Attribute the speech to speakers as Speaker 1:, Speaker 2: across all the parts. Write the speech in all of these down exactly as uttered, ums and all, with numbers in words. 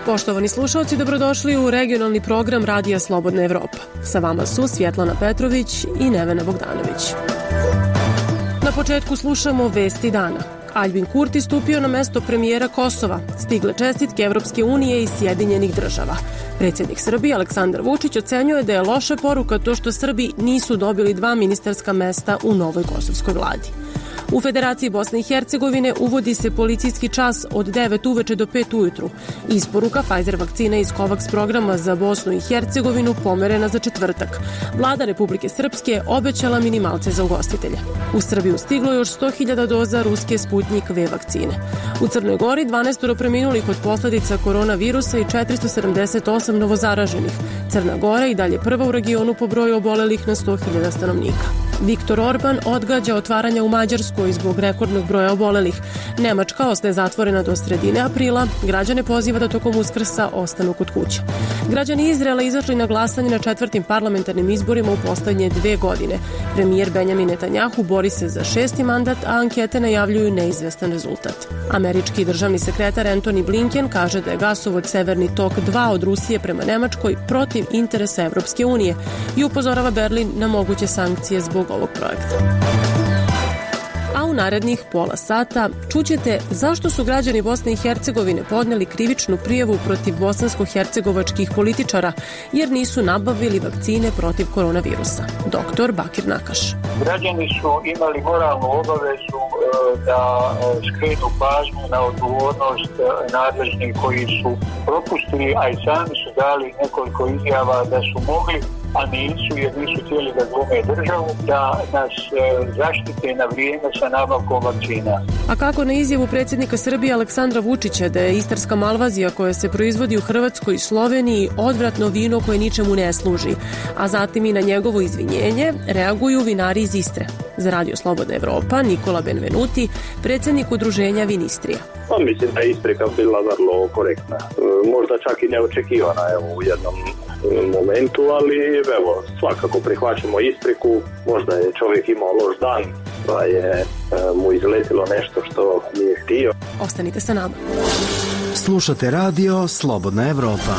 Speaker 1: Poštovani slušalci, dobrodošli u regionalni program Radija Slobodna Evropa. Sa vama su Svjetlana Petrović i Nevena Bogdanović. Na početku slušamo vesti dana. Aljbin Kurti stupio na mesto premijera Kosova. Stigle čestitke Evropske unije i Sjedinjenih država. Predsjednik Srbije Aleksandar Vučić ocenjuje da je loša poruka to što Srbi nisu dobili dva ministarska mesta u novoj kosovskoj vladi. U Federaciji Bosne i Hercegovine uvodi se policijski čas od devet uveče do pet ujutru. Isporuka Pfizer vakcine iz COVAX programa za Bosnu i Hercegovinu pomerena za četvrtak. Vlada Republike Srpske obećala minimalce za ugostitelje. U Srbiju stiglo još sto hiljada doza ruske Sputnik V vakcine. U Crnoj Gori dvanaestoro preminulih od posljedica koronavirusa i četiristo sedamdeset osam novozaraženih. Crna Gora i dalje prva u regionu po broju obolelih na sto hiljada stanovnika. Viktor Orban odgađa otvaranja u Mađarskoj zbog rekordnog broja obolelih. Nemačka ostaje zatvorena do sredine aprila. Građane poziva da tokom Uskrsa ostanu kod kuće. Građani Izraela izašli na glasanje na četvrtim parlamentarnim izborima u poslednje dve godine. Premijer Benjamin Netanjahu bori se za šesti mandat, a ankete najavljuju neizvestan rezultat. Američki državni sekretar Antony Blinken kaže da je gasovod Severni tok dva od Rusije prema Nemačkoj protiv interesa Evropske unije i upozorava Berlin na moguće sankcije zbog ovog projekta. A u narednih pola sata čućete zašto su građani Bosne i Hercegovine podneli krivičnu prijavu protiv bosansko-hercegovačkih političara jer nisu nabavili vakcine protiv koronavirusa. Doktor Bakir Nakaš.
Speaker 2: Građani su imali moralnu obavezu da skrenu pažnju na odgovornost nadležnih koji su propustili, a i sami su dali nekoliko izjava da su mogli, a nisu jer nisu htjeli da glume državu, da nas zaštite na vrijeme sa nabavkom vakcina.
Speaker 1: A kako na izjavu predsjednika Srbije Aleksandra Vučića da je istarska malvazija koja se proizvodi u Hrvatskoj i Sloveniji odvratno vino koje ničemu ne služi, a zatim i na njegovo izvinjenje reaguju vinari iz Istre. Za Radio Slobodna Evropa Nikola Benvenuti, predsjednik udruženja Vinistrija.
Speaker 3: Pa mislim da je isprika bila vrlo korektna. Možda čak i neočekivana evo, u jednom momentu, ali evo, svakako prihvaćamo ispriku. Možda je čovjek imao loš dan, pa je mu izletilo nešto što nije htio.
Speaker 1: Ostanite sa nama.
Speaker 4: Slušate Radio Slobodna Evropa.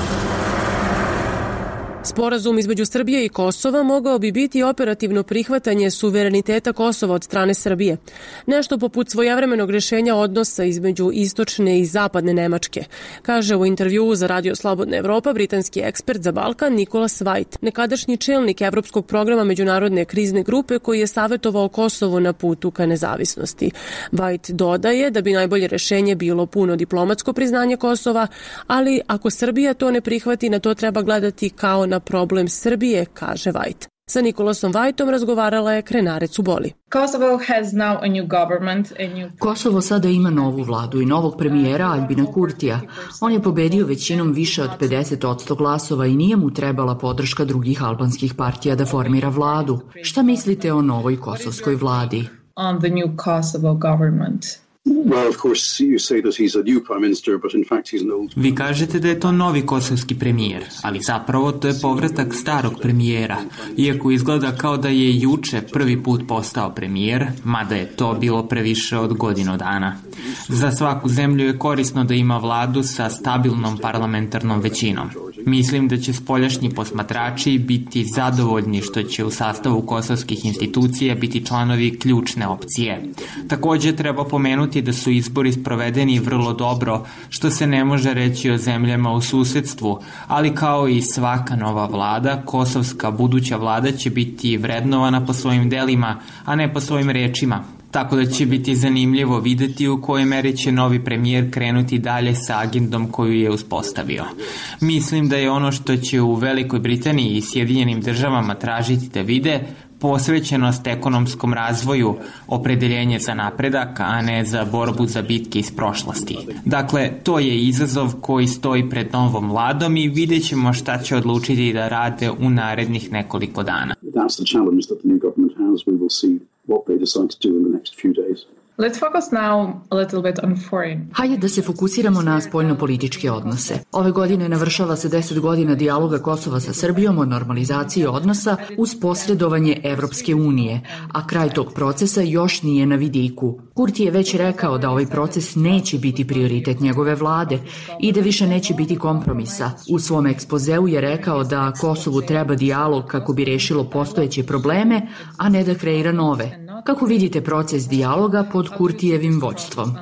Speaker 1: Sporazum između Srbije i Kosova mogao bi biti operativno prihvatanje suvereniteta Kosova od strane Srbije. Nešto poput svojevremenog rješenja odnosa između istočne i zapadne Nemačke, kaže u intervjuu za Radio Slobodna Evropa britanski ekspert za Balkan Nicholas White, nekadašnji čelnik Evropskog programa međunarodne krizne grupe koji je savjetovao Kosovo na putu ka nezavisnosti. White dodaje da bi najbolje rješenje bilo puno diplomatsko priznanje Kosova, ali ako Srbija to ne prihvati, na to treba gledati kao na problem Srbije, kaže White. Sa Nikolasom Whiteom razgovarala je Krenarec u Boli.
Speaker 5: Kosovo sada ima novu vladu i novog premijera Aljbina Kurtija. On je pobedio većinom više od pedeset posto glasova i nije mu trebala podrška drugih albanskih partija da formira vladu. Šta mislite o novoj kosovskoj vladi?
Speaker 6: Vi kažete da je to novi kosovski premijer, ali zapravo to je povratak starog premijera, iako izgleda kao da je juče prvi put postao premijer, mada je to bilo previše od godinu dana. Za svaku zemlju je korisno da ima vladu sa stabilnom parlamentarnom većinom. Mislim da će spoljašnji posmatrači biti zadovoljni što će u sastavu kosovskih institucija biti članovi ključne opcije. Također treba pomenuti da su izbori sprovedeni vrlo dobro, što se ne može reći o zemljama u susedstvu, ali kao i svaka nova vlada, kosovska buduća vlada će biti vrednovana po svojim delima, a ne po svojim rečima. Tako da će biti zanimljivo videti u kojoj meri će novi premijer krenuti dalje sa agendom koju je uspostavio. Mislim da je ono što će u Velikoj Britaniji i Sjedinjenim državama tražiti da vide posvećenost ekonomskom razvoju, opredeljenje za napredak, a ne za borbu za bitke iz prošlosti. Dakle, to je izazov koji stoji pred novom vladom i vidjet ćemo šta će odlučiti da rade u narednih nekoliko dana.
Speaker 7: That's the challenge that the new government has. We will see what they decide to do in the next few days. Let's focus now a little bit on foreign.
Speaker 5: Hajde da se fokusiramo na spoljnopolitičke odnose. Ove godine navršava se deset godina dijaloga Kosova sa Srbijom o normalizaciji odnosa uz posredovanje Evropske unije, a kraj tog procesa još nije na vidiku. Kurti je već rekao da ovaj proces neće biti prioritet njegove vlade i da više neće biti kompromisa. U svom ekspozeu je rekao da Kosovu treba dijalog kako bi rešilo postojeće probleme, a ne da kreira nove. Kako vidite proces dijaloga pod Kurtijevim vođstvom?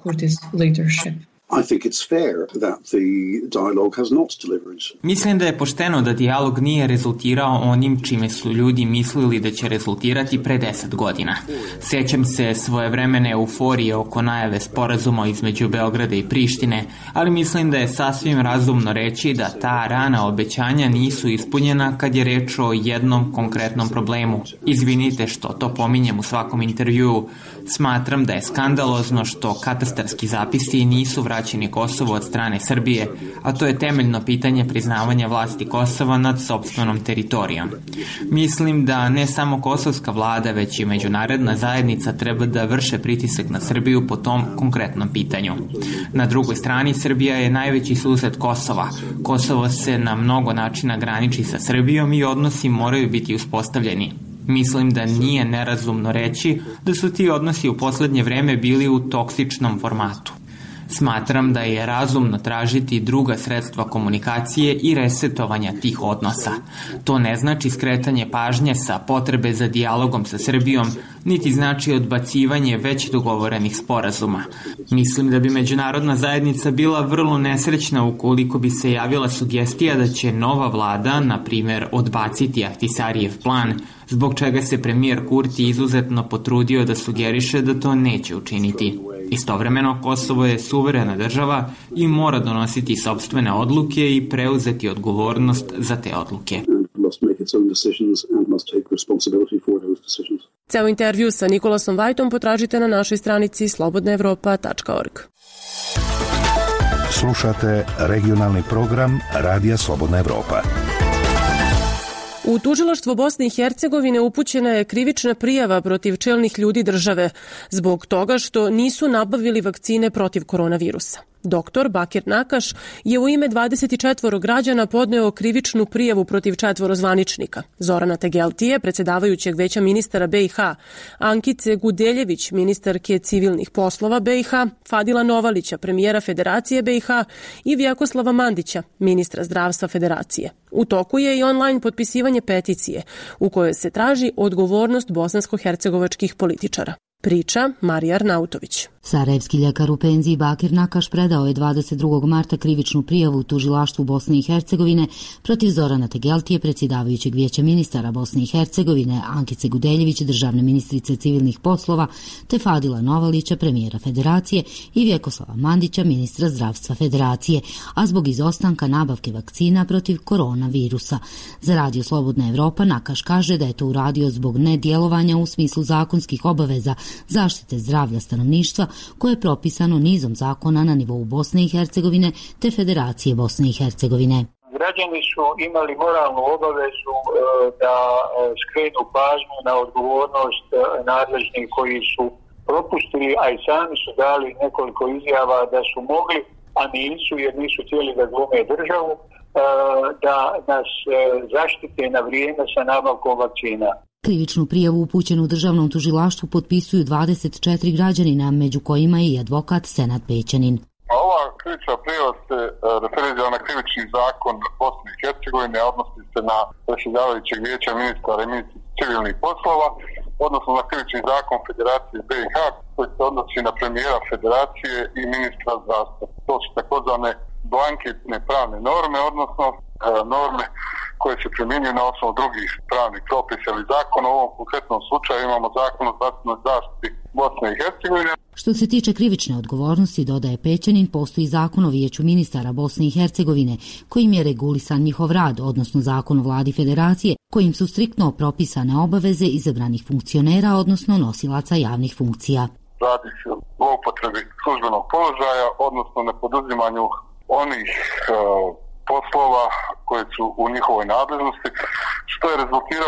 Speaker 8: I think it's fair that the dialogue has not delivered.
Speaker 6: Mislim da je pošteno da dijalog nije rezultirao onim čime su ljudi mislili da će rezultirati pre deset godina. Sjećam se svojevremene euforije oko najave sporazuma između Beograda i Prištine, ali mislim da je sasvim razumno reći da ta rana obećanja nisu ispunjena kad je reč o jednom konkretnom problemu. Izvinite što to pominjem u svakom intervjuu. Smatram da je skandalozno što katastarski zapisi nisu vraćeni Kosovu od strane Srbije, a to je temeljno pitanje priznavanja vlasti Kosova nad sopstvenom teritorijom. Mislim da ne samo kosovska vlada, već i međunarodna zajednica treba da vrše pritisak na Srbiju po tom konkretnom pitanju. Na drugoj strani, Srbija je najveći sused Kosova. Kosovo se na mnogo načina graniči sa Srbijom i odnosi moraju biti uspostavljeni. Mislim da nije nerazumno reći da su ti odnosi u poslednje vreme bili u toksičnom formatu. Smatram da je razumno tražiti druga sredstva komunikacije i resetovanja tih odnosa. To ne znači skretanje pažnje sa potrebe za dijalogom sa Srbijom, niti znači odbacivanje već dogovorenih sporazuma. Mislim da bi međunarodna zajednica bila vrlo nesrećna ukoliko bi se javila sugestija da će nova vlada, na primjer, odbaciti Ahtisarijev plan, zbog čega se premijer Kurti izuzetno potrudio da sugeriše da to neće učiniti. Istovremeno, Kosovo je suverena država i mora donositi sopstvene odluke i preuzeti odgovornost za te odluke.
Speaker 1: Ceo intervju sa Nikolasom Vajtom potražite na našoj stranici slobodna evropa tačka org.
Speaker 9: Slušate regionalni program Radija Slobodna Evropa.
Speaker 1: U tužilaštvo Bosne i Hercegovine upućena je krivična prijava protiv čelnih ljudi države zbog toga što nisu nabavili vakcine protiv koronavirusa. Doktor Bakir Nakaš je u ime dvadeset četvoro građana podneo krivičnu prijavu protiv četvoro zvaničnika. Zorana Tegeltije, predsjedavajućeg veća ministara B i H, Ankice Gudeljević, ministarke civilnih poslova B i H, Fadila Novalića, premijera Federacije B i H i Vjakoslava Mandića, ministra zdravstva Federacije. U toku je i online potpisivanje peticije u kojoj se traži odgovornost bosansko-hercegovačkih političara. Priča Marija Arnautović.
Speaker 10: Sarajevski ljekar u penziji Bakir Nakaš predao je dvadeset drugog marta krivičnu prijavu u tužilaštvu Bosne i Hercegovine protiv Zorana Tegeltije, predsjedavajućeg vijeća ministara Bosne i Hercegovine, Ankice Gudeljević, državne ministrice civilnih poslova, te Fadila Novalića, premijera Federacije i Vjekoslava Mandića, ministra zdravstva Federacije, a zbog izostanka nabavke vakcina protiv koronavirusa. Za Radio Slobodna Evropa Nakaš kaže da je to uradio zbog nedjelovanja u smislu zakonskih obaveza zaštite zdravlja stanovništva koje je propisano nizom zakona na nivou Bosne i Hercegovine te Federacije Bosne i Hercegovine.
Speaker 2: Građani su imali moralnu obavezu da skrenu pažnju na odgovornost nadležnih koji su propustili, a i sami su dali nekoliko izjava da su mogli, a nisu jer nisu htjeli da glume državu, da nas zaštite na vrijeme sa nabavkom vakcina.
Speaker 10: Krivičnu prijavu upućenu u državnom tužilaštvu potpisuju dvadeset četiri građanina, među kojima je i advokat Senad Pećanin.
Speaker 11: Ova krivična prijava se referira na krivični zakon Bosne i Hercegovine, odnosi se na predsjedavajućeg vijeća ministara i ministra civilnih poslova, odnosno na krivični zakon Federacije B i H koji se odnosi na premijera Federacije i ministra zdravstva. To su takozvane blanketne pravne norme, odnosno norme koje se primjenjuju na osnovu drugih pravnih propisa ili zakona. U ovom konkretnom slučaju imamo zakon o zdravstvenoj zaštiti Bosne i Hercegovine.
Speaker 10: Što se tiče krivične odgovornosti, dodaje Pećanin, postoji zakon o vijeću ministara Bosne i Hercegovine kojim je regulisan njihov rad, odnosno zakon o vladi Federacije kojim su striktno propisane obaveze izabranih funkcionera, odnosno nosilaca javnih funkcija.
Speaker 11: Radi se o zloupotrebi službenog položaja, odnosno nepoduzimanju onih uh, poslova koje su u njihovoj nadležnosti, što je rezultiralo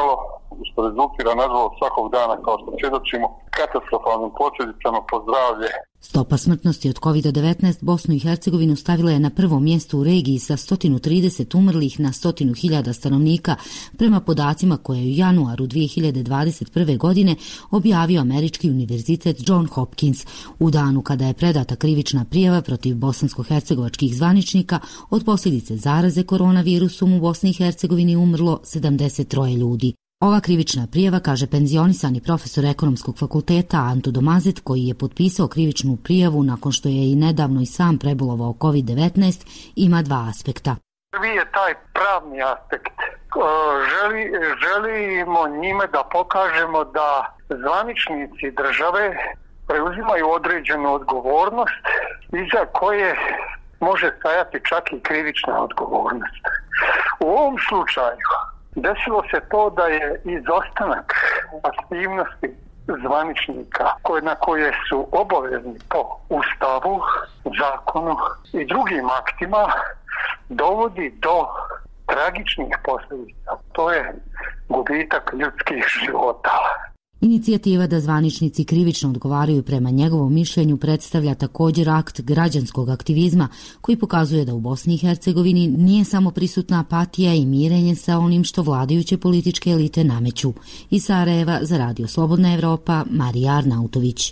Speaker 11: što rezultira nažalost svakog dana, kao što svjedočimo, katastrofalnim posljedicama po zdravlje.
Speaker 10: Stopa smrtnosti od kovid devetnaest Bosnu i Hercegovinu stavila je na prvo mjesto u regiji sa sto trideset umrlih na sto hiljada stanovnika, prema podacima koje je u januaru dvije hiljade dvadeset prve. godine objavio Američki univerzitet John Hopkins, u danu kada je predata krivična prijava protiv bosansko-hercegovačkih zvaničnika. Od posljedice zaraze koronavirusom u Bosni i Hercegovini umrlo sedamdeset troje ljudi. Ova krivična prijava, kaže penzionisani profesor ekonomskog fakulteta Anto Domazet, koji je potpisao krivičnu prijavu nakon što je i nedavno i sam prebolovao kovid devetnaest, ima dva aspekta.
Speaker 2: Prvi je taj pravni aspekt. Želi, želimo njime da pokažemo da zvaničnici države preuzimaju određenu odgovornost iza koje može stajati čak i krivična odgovornost. U ovom slučaju desilo se to da je izostanak aktivnosti zvaničnika koje, na koje su obavezni po Ustavu, zakonu i drugim aktima dovodi do tragičnih posljedica. To je gubitak ljudskih života.
Speaker 10: Inicijativa da zvaničnici krivično odgovaraju prema njegovom mišljenju predstavlja također akt građanskog aktivizma koji pokazuje da u Bosni i Hercegovini nije samo prisutna apatija i mirenje sa onim što vladajuće političke elite nameću. Iz Sarajeva za Radio Slobodna Evropa, Marija Arnautović.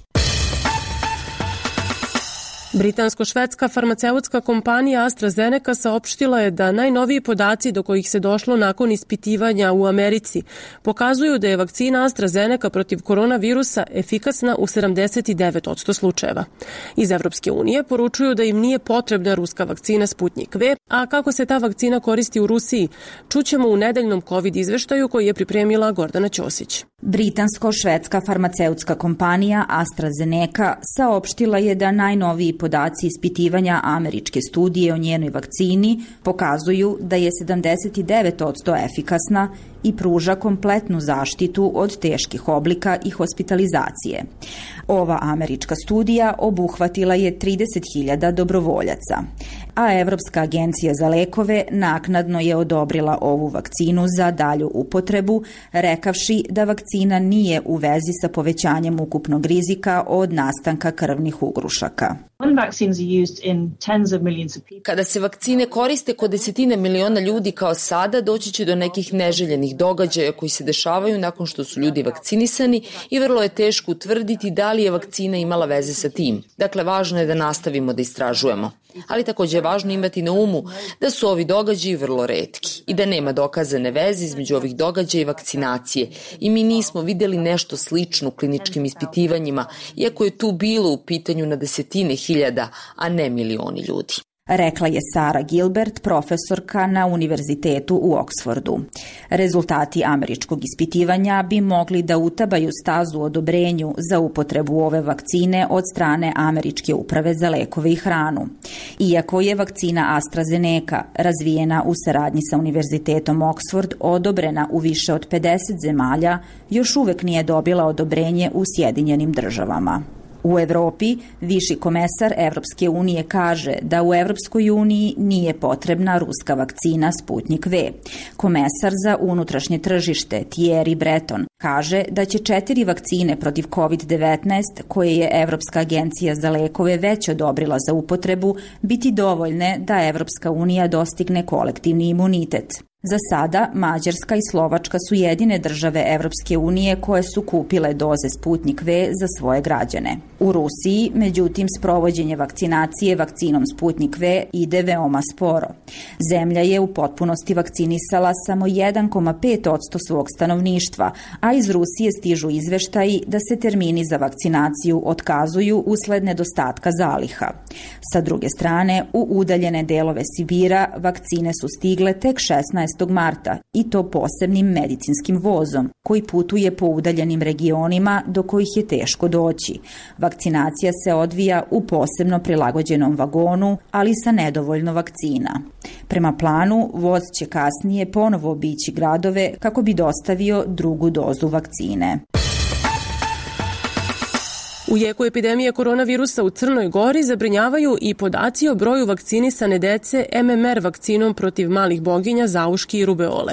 Speaker 1: Britansko-švedska farmaceutska kompanija AstraZeneca saopštila je da najnoviji podaci do kojih se došlo nakon ispitivanja u Americi pokazuju da je vakcina AstraZeneca protiv koronavirusa efikasna u sedamdeset devet posto slučajeva. Iz Evropske unije poručuju da im nije potrebna ruska vakcina Sputnik V, a kako se ta vakcina koristi u Rusiji, čućemo u nedeljnom COVID izveštaju koji je pripremila Gordana Ćosić.
Speaker 12: Britansko-švedska farmaceutska kompanija AstraZeneca saopštila je da najnoviji podaci ispitivanja američke studije o njenoj vakcini pokazuju da je sedamdeset devet posto efikasna i pruža kompletnu zaštitu od teških oblika i hospitalizacije. Ova američka studija obuhvatila je trideset hiljada dobrovoljaca, a Evropska agencija za lekove naknadno je odobrila ovu vakcinu za dalju upotrebu, rekavši da vakcina nije u vezi sa povećanjem ukupnog rizika od nastanka krvnih ugrušaka.
Speaker 13: Kada se vakcine koriste kod desetine miliona ljudi kao sada, doći će do nekih neželjenih događaja koji se dešavaju nakon što su ljudi vakcinisani i vrlo je teško utvrditi da li je vakcina imala veze sa tim. Dakle, važno je da nastavimo da istražujemo. Ali također je važno imati na umu da su ovi događaji vrlo retki i da nema dokazane veze između ovih događaja i vakcinacije. I mi nismo vidjeli nešto slično u kliničkim ispitivanjima, iako je tu bilo u pitanju na desetine hiljada, a ne milioni ljudi.
Speaker 12: Rekla je Sara Gilbert, profesorka na univerzitetu u Oksfordu. Rezultati američkog ispitivanja bi mogli da utabaju stazu odobrenju za upotrebu ove vakcine od strane Američke uprave za lekove i hranu. Iako je vakcina AstraZeneca razvijena u saradnji sa univerzitetom Oksford odobrena u više od pedeset zemalja, još uvek nije dobila odobrenje u Sjedinjenim državama. U Evropi, viši komesar Evropske unije kaže da u Evropskoj uniji nije potrebna ruska vakcina Sputnik V. Komesar za unutrašnje tržište Thierry Breton kaže da će četiri vakcine protiv kovid devetnaest, koje je Evropska agencija za lekove već odobrila za upotrebu, biti dovoljne da Evropska unija dostigne kolektivni imunitet. Za sada, Mađarska i Slovačka su jedine države Evropske unije koje su kupile doze Sputnik V za svoje građane. U Rusiji, međutim, sprovođenje vakcinacije vakcinom Sputnik V ide veoma sporo. Zemlja je u potpunosti vakcinisala samo jedan zarez pet posto svog stanovništva, a iz Rusije stižu izveštaji da se termini za vakcinaciju otkazuju usled nedostatka zaliha. Sa druge strane, u udaljene delove Sibira vakcine su stigle tek šesnaestog marta i to posebnim medicinskim vozom koji putuje po udaljenim regionima do kojih je teško doći. Vakcinacija se odvija u posebno prilagođenom vagonu, ali sa nedovoljno vakcina. Prema planu, voz će kasnije ponovo obići gradove kako bi dostavio drugu dozu vakcine.
Speaker 1: U jeku epidemije koronavirusa u Crnoj Gori zabrinjavaju i podaci o broju vakcinisane dece M M R vakcinom protiv malih boginja, zauški i rubeole.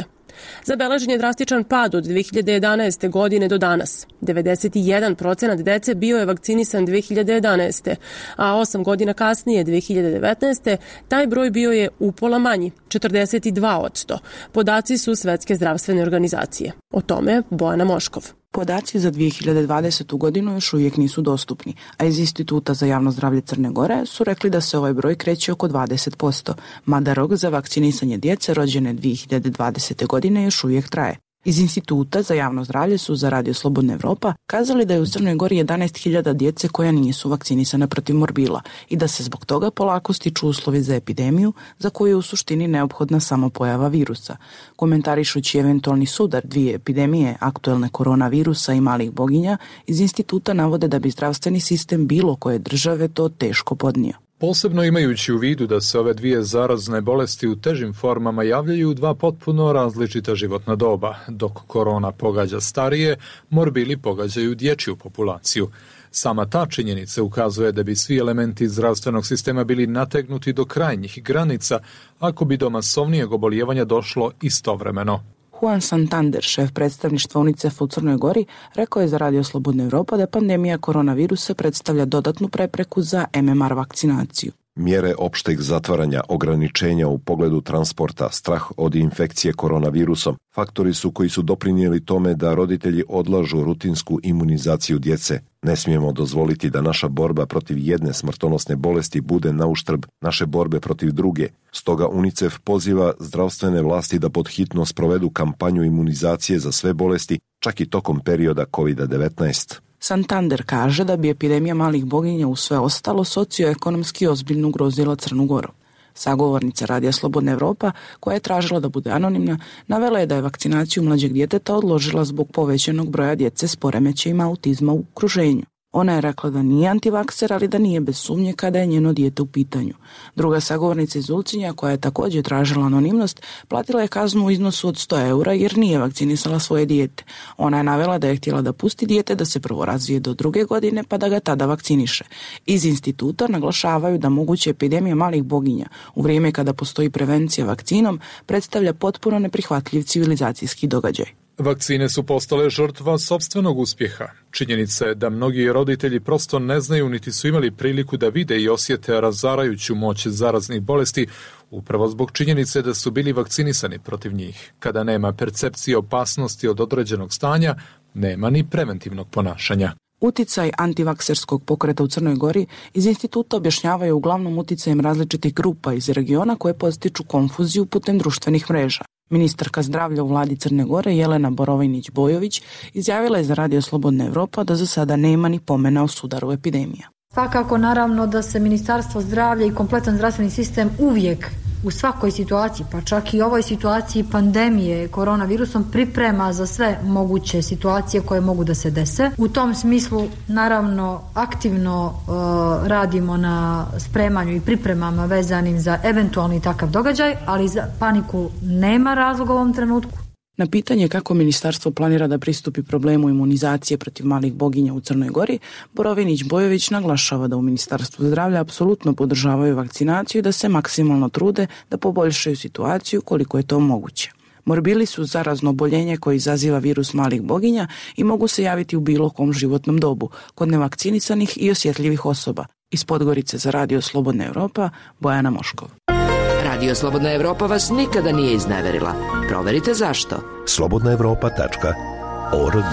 Speaker 1: Zabeležen je drastičan pad od dve hiljade jedanaeste. godine do danas. devedeset jedan procenat dece bio je vakcinisan dve hiljade jedanaeste. a osam godina kasnije, dve hiljade devetnaeste. taj broj bio je upola manji, četrdeset dva posto. Podaci su Svetske zdravstvene organizacije. O tome Bojana Moškov.
Speaker 14: Podaci za dve hiljade dvadesetu. godinu još uvijek nisu dostupni, a iz Instituta za javno zdravlje Crne Gore su rekli da se ovaj broj kreće oko dvadeset posto, mada rok za vakcinisanje djece rođene dve hiljade dvadesete. godine još uvijek traje. Iz Instituta za javno zdravlje su za Radio Slobodna Evropa kazali da je u Crnoj Gori jedanaest hiljada djece koja nisu vakcinisana protiv morbila i da se zbog toga polako stiču uslovi za epidemiju za koju je u suštini neophodna samo pojava virusa. Komentarišući eventualni sudar dvije epidemije, aktuelne koronavirusa i malih boginja, iz instituta navode da bi zdravstveni sistem bilo koje države to teško podnio.
Speaker 15: Posebno imajući u vidu da se ove dvije zarazne bolesti u težim formama javljaju u dva potpuno različita životna doba. Dok korona pogađa starije, morbili pogađaju dječju populaciju. Sama ta činjenica ukazuje da bi svi elementi zdravstvenog sistema bili nategnuti do krajnjih granica ako bi do masovnijeg obolijevanja došlo istovremeno.
Speaker 14: Juan Santander, šef predstavništva UNICEF-a u Crnoj Gori, rekao je za Radio Slobodna Evropa da pandemija koronavirusa predstavlja dodatnu prepreku za M M R vakcinaciju.
Speaker 16: Mjere opšteg zatvaranja, ograničenja u pogledu transporta, strah od infekcije koronavirusom, faktori su koji su doprinijeli tome da roditelji odlažu rutinsku imunizaciju djece. Ne smijemo dozvoliti da naša borba protiv jedne smrtonosne bolesti bude na uštrb naše borbe protiv druge. Stoga UNICEF poziva zdravstvene vlasti da podhitno sprovedu kampanju imunizacije za sve bolesti, čak i tokom perioda kovid devetnaest.
Speaker 14: Santander kaže da bi epidemija malih boginja u sve ostalo socioekonomski ozbiljno ugrozila Crnu Goru. Sagovornica Radija Slobodna Evropa, koja je tražila da bude anonimna, navela je da je vakcinaciju mlađeg djeteta odložila zbog povećanog broja djece s poremećajima autizma u okruženju. Ona je rekla da nije antivakser, ali da nije bez sumnje kada je njeno dijete u pitanju. Druga sagovornica iz Ulcinja, koja je također tražila anonimnost, platila je kaznu u iznosu od sto eura jer nije vakcinisala svoje dijete. Ona je navela da je htjela da pusti dijete da se prvo razvije do druge godine pa da ga tada vakciniše. Iz instituta naglašavaju da moguća epidemija malih boginja u vrijeme kada postoji prevencija vakcinom predstavlja potpuno neprihvatljiv civilizacijski događaj.
Speaker 15: Vakcine su postale žrtva sopstvenog uspjeha. Činjenica je da mnogi roditelji prosto ne znaju niti su imali priliku da vide i osjete razarajuću moć zaraznih bolesti upravo zbog činjenice da su bili vakcinisani protiv njih. Kada nema percepcije opasnosti od određenog stanja, nema ni preventivnog ponašanja.
Speaker 14: Uticaj antivakserskog pokreta u Crnoj Gori iz instituta objašnjavaju uglavnom uticajem različitih grupa iz regiona koje postiču konfuziju putem društvenih mreža. Ministarka zdravlja u vladi Crne Gore Jelena Borovinić-Bojović izjavila je za Radio Slobodna Evropa da za sada nema ni pomena o sudaru epidemija.
Speaker 17: Svakako naravno da se Ministarstvo zdravlja i kompletan zdravstveni sistem uvijek u svakoj situaciji, pa čak i ovoj situaciji pandemije koronavirusom priprema za sve moguće situacije koje mogu da se dese. U tom smislu naravno aktivno uh, radimo na spremanju i pripremama vezanim za eventualni takav događaj, ali za paniku nema razloga u ovom trenutku.
Speaker 14: Na pitanje kako ministarstvo planira da pristupi problemu imunizacije protiv malih boginja u Crnoj Gori, Borovinić-Bojović naglašava da u Ministarstvu zdravlja apsolutno podržavaju vakcinaciju i da se maksimalno trude da poboljšaju situaciju koliko je to moguće. Morbili su zarazno oboljenje koje izaziva virus malih boginja i mogu se javiti u bilo kom životnom dobu, kod nevakcinisanih i osjetljivih osoba. Iz Podgorice za Radio Slobodna Evropa, Bojana Moškov.
Speaker 18: Radio Slobodna Evropa vas nikada nije izneverila. Proverite zašto.
Speaker 9: slobodna evropa tačka org.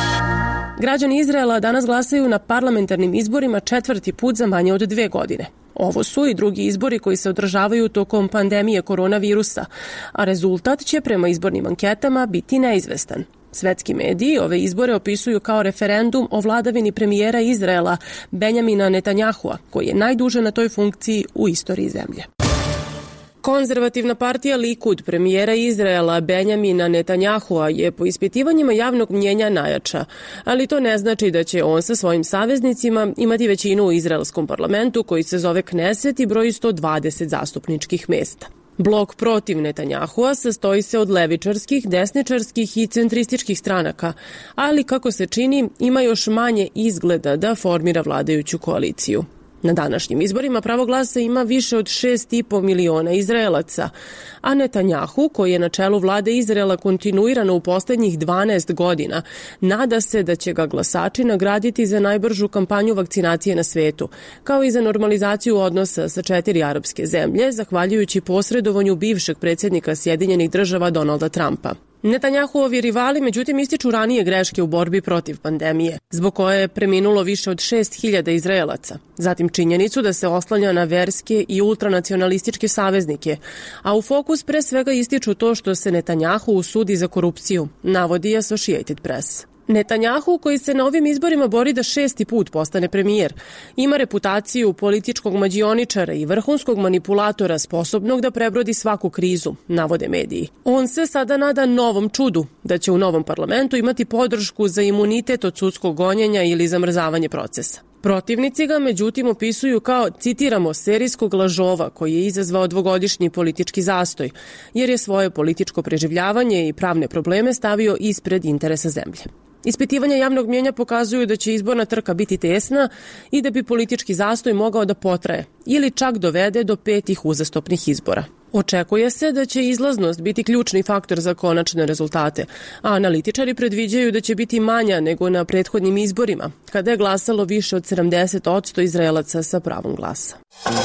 Speaker 1: Građani Izraela danas glasaju na parlamentarnim izborima četvrti put za manje od dve godine. Ovo su i drugi izbori koji se održavaju tokom pandemije koronavirusa, a rezultat će prema izbornim anketama biti neizvestan. Svetski mediji ove izbore opisuju kao referendum o vladavini premijera Izraela Benjamina Netanjahua, koji je najduže na toj funkciji u istoriji zemlje. Konzervativna partija Likud premijera Izraela Benjamina Netanjahua je po ispitivanjima javnog mnjenja najjača, ali to ne znači da će on sa svojim saveznicima imati većinu u izraelskom parlamentu koji se zove Kneset i broji sto dvadeset zastupničkih mesta. Blok protiv Netanjahua sastoji se od levičarskih, desničarskih i centrističkih stranaka, ali kako se čini ima još manje izgleda da formira vladajuću koaliciju. Na današnjim izborima pravo glasa ima više od šest i po miliona Izraelaca, a Netanjahu, koji je na čelu vlade Izraela kontinuirano u poslednjih dvanaest godina, nada se da će ga glasači nagraditi za najbržu kampanju vakcinacije na svetu, kao i za normalizaciju odnosa sa četiri arapske zemlje, zahvaljujući posredovanju bivšeg predsjednika Sjedinjenih Država Donalda Trumpa. Netanjahuovi rivali međutim ističu ranije greške u borbi protiv pandemije, zbog koje je preminulo više od šest hiljada Izraelaca. Zatim činjenicu da se oslanja na verske i ultranacionalističke saveznike, a u fokus pre svega ističu to što se Netanjahu usudi za korupciju, navodi Associated Press. Netanjahu, koji se na ovim izborima bori da šesti put postane premijer, ima reputaciju političkog mađioničara i vrhunskog manipulatora sposobnog da prebrodi svaku krizu, navode mediji. On se sada nada novom čudu, da će u novom parlamentu imati podršku za imunitet od sudskog gonjenja ili zamrzavanje procesa. Protivnici ga međutim opisuju kao, citiramo, serijskog lažova koji je izazvao dvogodišnji politički zastoj, jer je svoje političko preživljavanje i pravne probleme stavio ispred interesa zemlje. Ispitivanja javnog mnijenja pokazuju da će izborna trka biti tesna i da bi politički zastoj mogao da potraje ili čak dovede do petih uzastopnih izbora. Očekuje se da će izlaznost biti ključni faktor za konačne rezultate, a analitičari predviđaju da će biti manja nego na prethodnim izborima, kada je glasalo više od sedamdeset posto Izraelaca sa pravom glasa.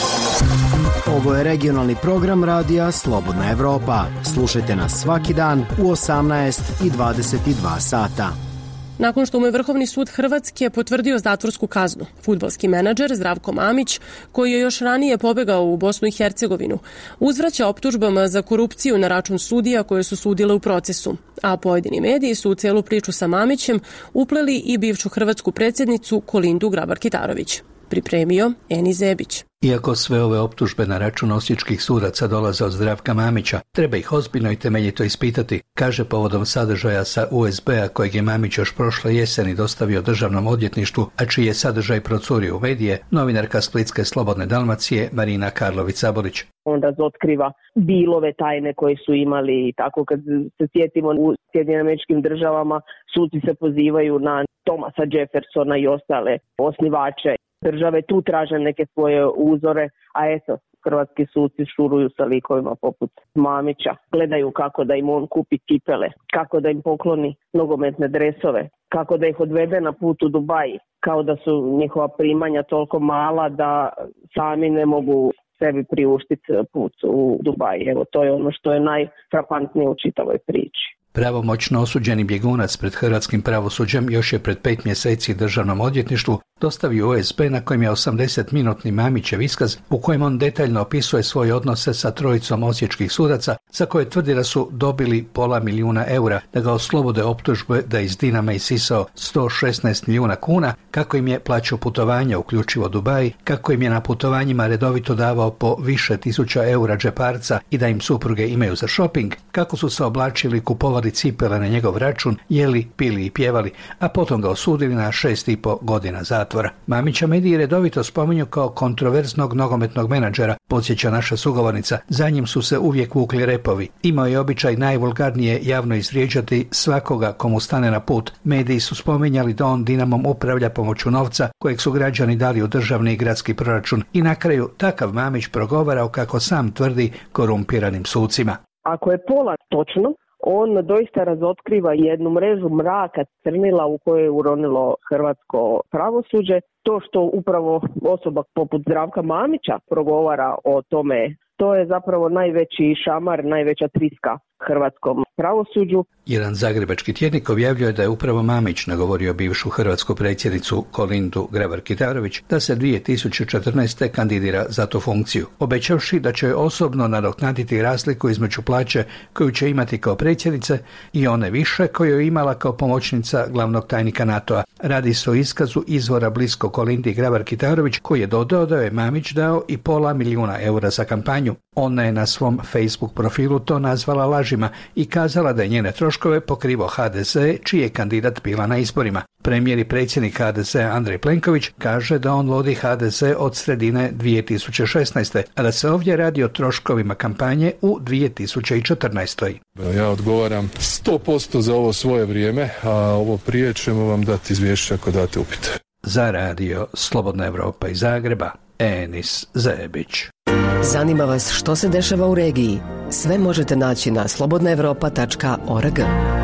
Speaker 4: Ovo je regionalni program radija Slobodna Evropa. Slušajte nas svaki dan u osamnaest i dvadeset dva sata.
Speaker 1: Nakon što mu je Vrhovni sud Hrvatske potvrdio zatvorsku kaznu, fudbalski menadžer Zdravko Mamić, koji je još ranije pobegao u Bosnu i Hercegovinu, uzvraća optužbama za korupciju na račun sudija koje su sudile u procesu, a pojedini mediji su u celu priču sa Mamićem upleli i bivšu hrvatsku predsjednicu Kolindu Grabar-Kitarović. Pripremio Eni Zebić.
Speaker 19: Iako sve ove optužbe na račun osječkih sudaca dolaze od Zdravka Mamića, treba ih ozbiljno i temeljito ispitati, kaže povodom sadržaja sa U S B-a kojeg je Mamić još prošle jeseni dostavio državnom odvjetništvu, a čiji je sadržaj procurio u medije, novinarka Splitske Slobodne Dalmacije Marina Karlović-Sabolić.
Speaker 20: On razotkriva bilove tajne koje su imali i tako kad se sjetimo u Sjedinjenim Američkim Državama, suci se pozivaju na Thomasa Jeffersona i ostale osnivače države, tu traže neke svoje uzore, a eto, hrvatski suci šuruju sa likovima poput Mamića. Gledaju kako da im on kupi cipele, kako da im pokloni nogometne dresove, kako da ih odvede na put u Dubaji, kao da su njihova primanja toliko mala da sami ne mogu sebi priuštiti put u Dubaji. Evo, to je ono što je najfrapantnije u čitavoj priči.
Speaker 19: Pravomoćno osuđeni bjegunac pred hrvatskim pravosuđem još je pred pet mjeseci državnom odvjetništvu dostavio U S B na kojem je osamdesetminutni Mamićev iskaz u kojem on detaljno opisuje svoje odnose sa trojicom osječkih sudaca za koje tvrdi da su dobili pola milijuna eura da ga oslobode optužbe da iz Dinama isisao sto šesnaest milijuna kuna, kako im je plaćao putovanja uključivo Dubaji, kako im je na putovanjima redovito davao po više tisuća eura džeparca i da im supruge imaju za shopping, kako su se oblačili, kupovali cipele na njegov račun, jeli, pili i pjevali, a potom ga osudili na šest i po godina zatvora. Mamića mediji redovito spominju kao kontroverznog nogometnog menadžera, podsjeća naša sugovornica. Za njim su se uvijek vukli repovi. Imao je običaj najvulgarnije javno izvrijeđati svakoga komu stane na put. Mediji su spominjali da on Dinamom upravlja pomoću novca kojeg su građani dali u državni i gradski proračun i na kraju takav Mamić progovarao, kako sam tvrdi, korumpiranim sucima.
Speaker 20: Ako je pola točno, on doista razotkriva jednu mrežu mraka, crnila u kojoj je uronilo hrvatsko pravosuđe. To što upravo osoba poput Zdravka Mamića progovara o tome, to je zapravo najveći šamar, najveća triska hrvatskom pravosuđu.
Speaker 19: Jedan zagrebački tjednik objavljuje da je upravo Mamić nagovorio bivšu hrvatsku predsjednicu Kolindu Grabar-Kitarović da se dvije tisuće četrnaeste. kandidira za tu funkciju, obećavši da će osobno nadoknaditi razliku između plaće koju će imati kao predsjednice i one više koju je imala kao pomoćnica glavnog tajnika NATO-a. Radi se o iskazu izvora blisko Kolindi Grabar-Kitarović, koji je dodao da je Mamić dao i pola milijuna eura za kampanju. Ona je na svom Facebook profilu to nazvala lažima i kazala da je njene troškove pokrivao H D Z, čiji je kandidat bila na izborima. Premijer i predsjednik H D Z Andrej Plenković kaže da on vodi H D Z od sredine dvije tisuće šesnaeste. a da se ovdje radi o troškovima kampanje u dvije tisuće četrnaestoj.
Speaker 21: Ja odgovaram sto posto za ovo svoje vrijeme, a ovo prije ćemo vam dati izvješće ako date upit.
Speaker 19: Za radio Slobodna Evropa iz Zagreba, Enis Zebić.
Speaker 18: Zanima vas što se dešava u regiji? Sve možete naći na slobodna evropa tačka org.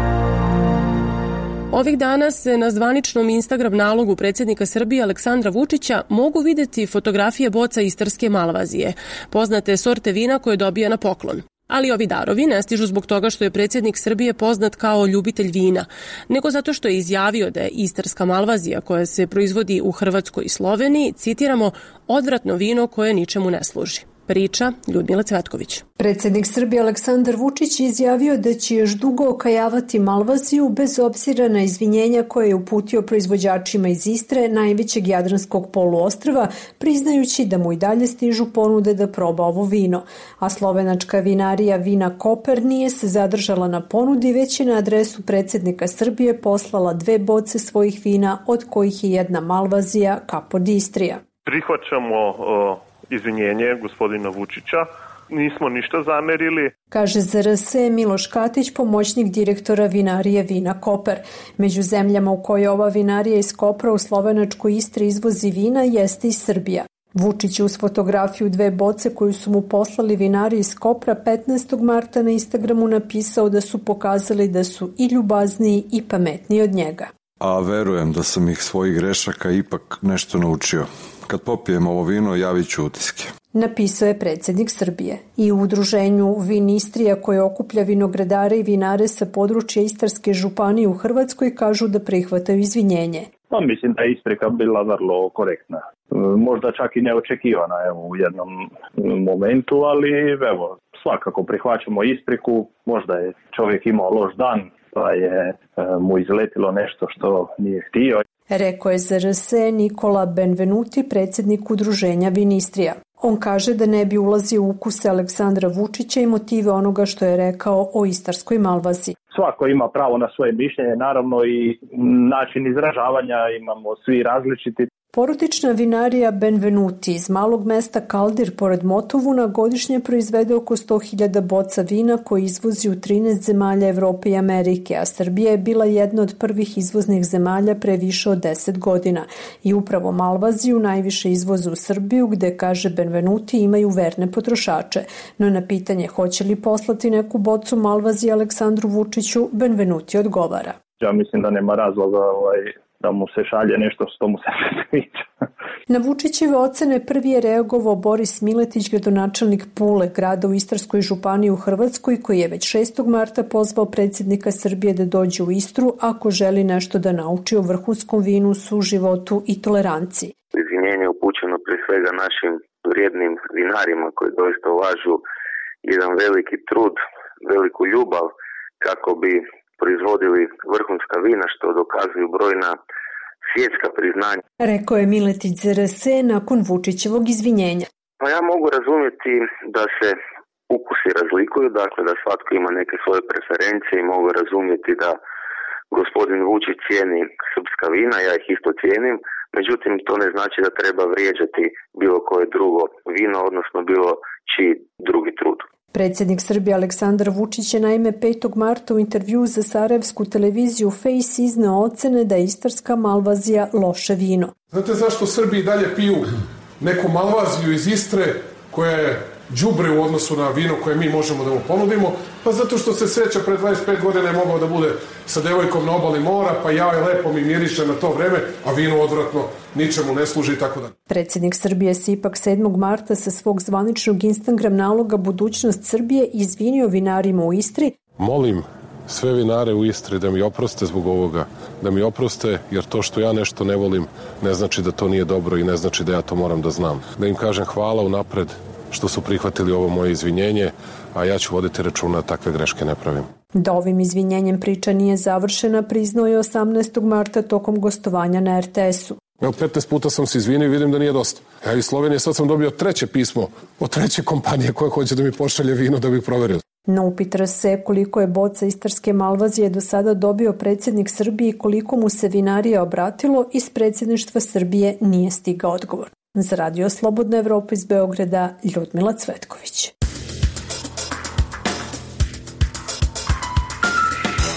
Speaker 1: Ovih dana se na zvaničnom Instagram nalogu predsjednika Srbije Aleksandra Vučića mogu vidjeti fotografije boca istarske malvazije, poznate sorte vina koje dobija na poklon. Ali ovi darovi ne stižu zbog toga što je predsjednik Srbije poznat kao ljubitelj vina, nego zato što je izjavio da je istarska malvazija koja se proizvodi u Hrvatskoj i Sloveniji, citiramo, odvratno vino koje ničemu ne služi. Priča Ljudmila Cvetković.
Speaker 3: Predsjednik Srbije Aleksandar Vučić izjavio da će još dugo okajavati malvaziju bez obzira na izvinjenja koje je uputio proizvođačima iz Istre, najvećeg jadranskog poluostrva, priznajući da mu i dalje stižu ponude da proba ovo vino. A slovenačka vinarija Vina Koper nije se zadržala na ponudi, već je na adresu predsjednika Srbije poslala dve boce svojih vina, od kojih je jedna malvazija Capodistrija.
Speaker 22: Prihvaćamo uh... izvinjenje gospodina Vučića. Nismo ništa zamerili.
Speaker 3: Kaže Z R S Miloš Katić, pomoćnik direktora vinarije Vina Koper. Među zemljama u kojoj ova vinarija iz Kopra u slovenačkoj Istri izvozi vina jeste i Srbija. Vučić je uz fotografiju dve boce koju su mu poslali vinari iz Kopra petnaestog marta na Instagramu napisao da su pokazali da su i ljubazniji i pametniji od njega.
Speaker 23: A verujem da sam ih svojih grešaka ipak nešto naučio. Kad popijem ovo vino, javit ću utiske.
Speaker 3: Napisao je predsjednik Srbije. I u udruženju Vin Istrija koje okuplja vinogradare i vinare sa područja Istarske županije u Hrvatskoj kažu da prihvataju izvinjenje.
Speaker 24: Pa mislim da je isprika bila vrlo korektna. Možda čak i neočekivana evo, u jednom momentu, ali evo, svakako prihvaćamo ispriku. Možda je čovjek imao loš dan, pa je mu izletilo nešto što nije htio.
Speaker 3: Rekao je Z R S Nikola Benvenuti, predsjednik udruženja Vinistrija. On kaže da ne bi ulazio u ukuse Aleksandra Vučića i motive onoga što je rekao o istarskoj malvazi.
Speaker 24: Svako ima pravo na svoje mišljenje, naravno i način izražavanja imamo svi različiti.
Speaker 3: Porodična vinarija Benvenuti iz malog mesta Kaldir pored Motovuna godišnje proizvede oko sto hiljada boca vina koji izvozi u trinaest zemalja Evrope i Amerike, a Srbija je bila jedna od prvih izvoznih zemalja pre više od deset godina. I upravo malvaziju najviše izvoze u Srbiju, gde, kaže Benvenuti, imaju verne potrošače. No na pitanje hoće li poslati neku bocu malvazije Aleksandru Vučiću, Benvenuti odgovara.
Speaker 24: Ja mislim da nema razloga ovaj, da mu se šalje nešto što mu se ne sviđa.
Speaker 3: Na Vučićeve ocene prvi je reagovao Boris Miletić, gradonačelnik Pule, grada u Istarskoj županiji u Hrvatskoj, koji je već šestog marta pozvao predsjednika Srbije da dođe u Istru ako želi nešto da nauči o vrhunskom vinu, suživotu i toleranciji.
Speaker 25: Izvinjenje upućeno pre svega našim vrijednim vinarima koji doista ulažu jedan veliki trud, veliku ljubav kako bi proizvodili vrhunska vina, što dokazuju brojna svjetska priznanja.
Speaker 3: Rekao je Miletić Z R S nakon Vučićevog izvinjenja.
Speaker 25: Pa ja mogu razumjeti da se ukusi razlikuju, dakle da svatko ima neke svoje preferencije i mogu razumjeti da gospodin Vučić cijeni srpska vina, ja ih isto cijenim, međutim to ne znači da treba vrijeđati bilo koje drugo vino, odnosno bilo čiji drugi trud.
Speaker 3: Predsjednik Srbije Aleksandar Vučić je naime petog marta u intervju za sarajevsku televiziju Face izneo ocene da je istarska malvazija loše vino.
Speaker 26: Znate zašto Srbi dalje piju neku malvaziju iz Istre koja je đubre u odnosu na vino koje mi možemo da mu ponudimo? Pa zato što se sreća pre dvadeset pet godina je mogao da bude sa devojkom na obali mora, pa ja je lepo mi miriše na to vreme, a vino odvratno ničemu ne služi i tako da.
Speaker 3: Predsjednik Srbije se ipak sedmog marta sa svog zvaničnog Instagram naloga Budućnost Srbije izvinio vinarima u Istri.
Speaker 26: Molim sve vinare u Istri da mi oproste zbog ovoga, da mi oproste jer to što ja nešto ne volim ne znači da to nije dobro i ne znači da ja to moram da znam. Da im kažem hvala unapred što su prihvatili ovo moje izvinjenje, a ja ću voditi računa da takve greške ne pravim.
Speaker 3: Da ovim izvinjenjem priča nije završena, priznao je osamnaestog marta tokom gostovanja na R T S-u.
Speaker 26: Evo, petnaest puta sam se izvinio i vidim da nije dosta. Ja iz Slovenije sad sam dobio treće pismo od treće kompanije koja hoće da mi pošalje vino da bih proverio.
Speaker 3: Na upit R S koliko je boca istarske malvazije do sada dobio predsjednik Srbije i koliko mu se vinarija obratilo, iz predsjedništva Srbije nije stigao odgovor. Za Radio Slobodna Evropa iz Beograda, Ljudmila Cvetković.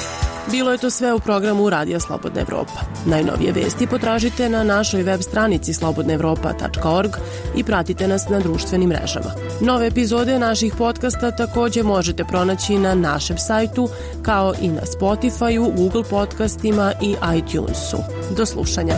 Speaker 1: Bilo je to sve u programu Radija Slobodna Evropa. Najnovije vesti potražite na našoj web stranici slobodna evropa tačka org i pratite nas na društvenim mrežama. Nove epizode naših podcasta također možete pronaći na našem sajtu, kao i na Spotify-u, Google podcastima i iTunesu. Do slušanja.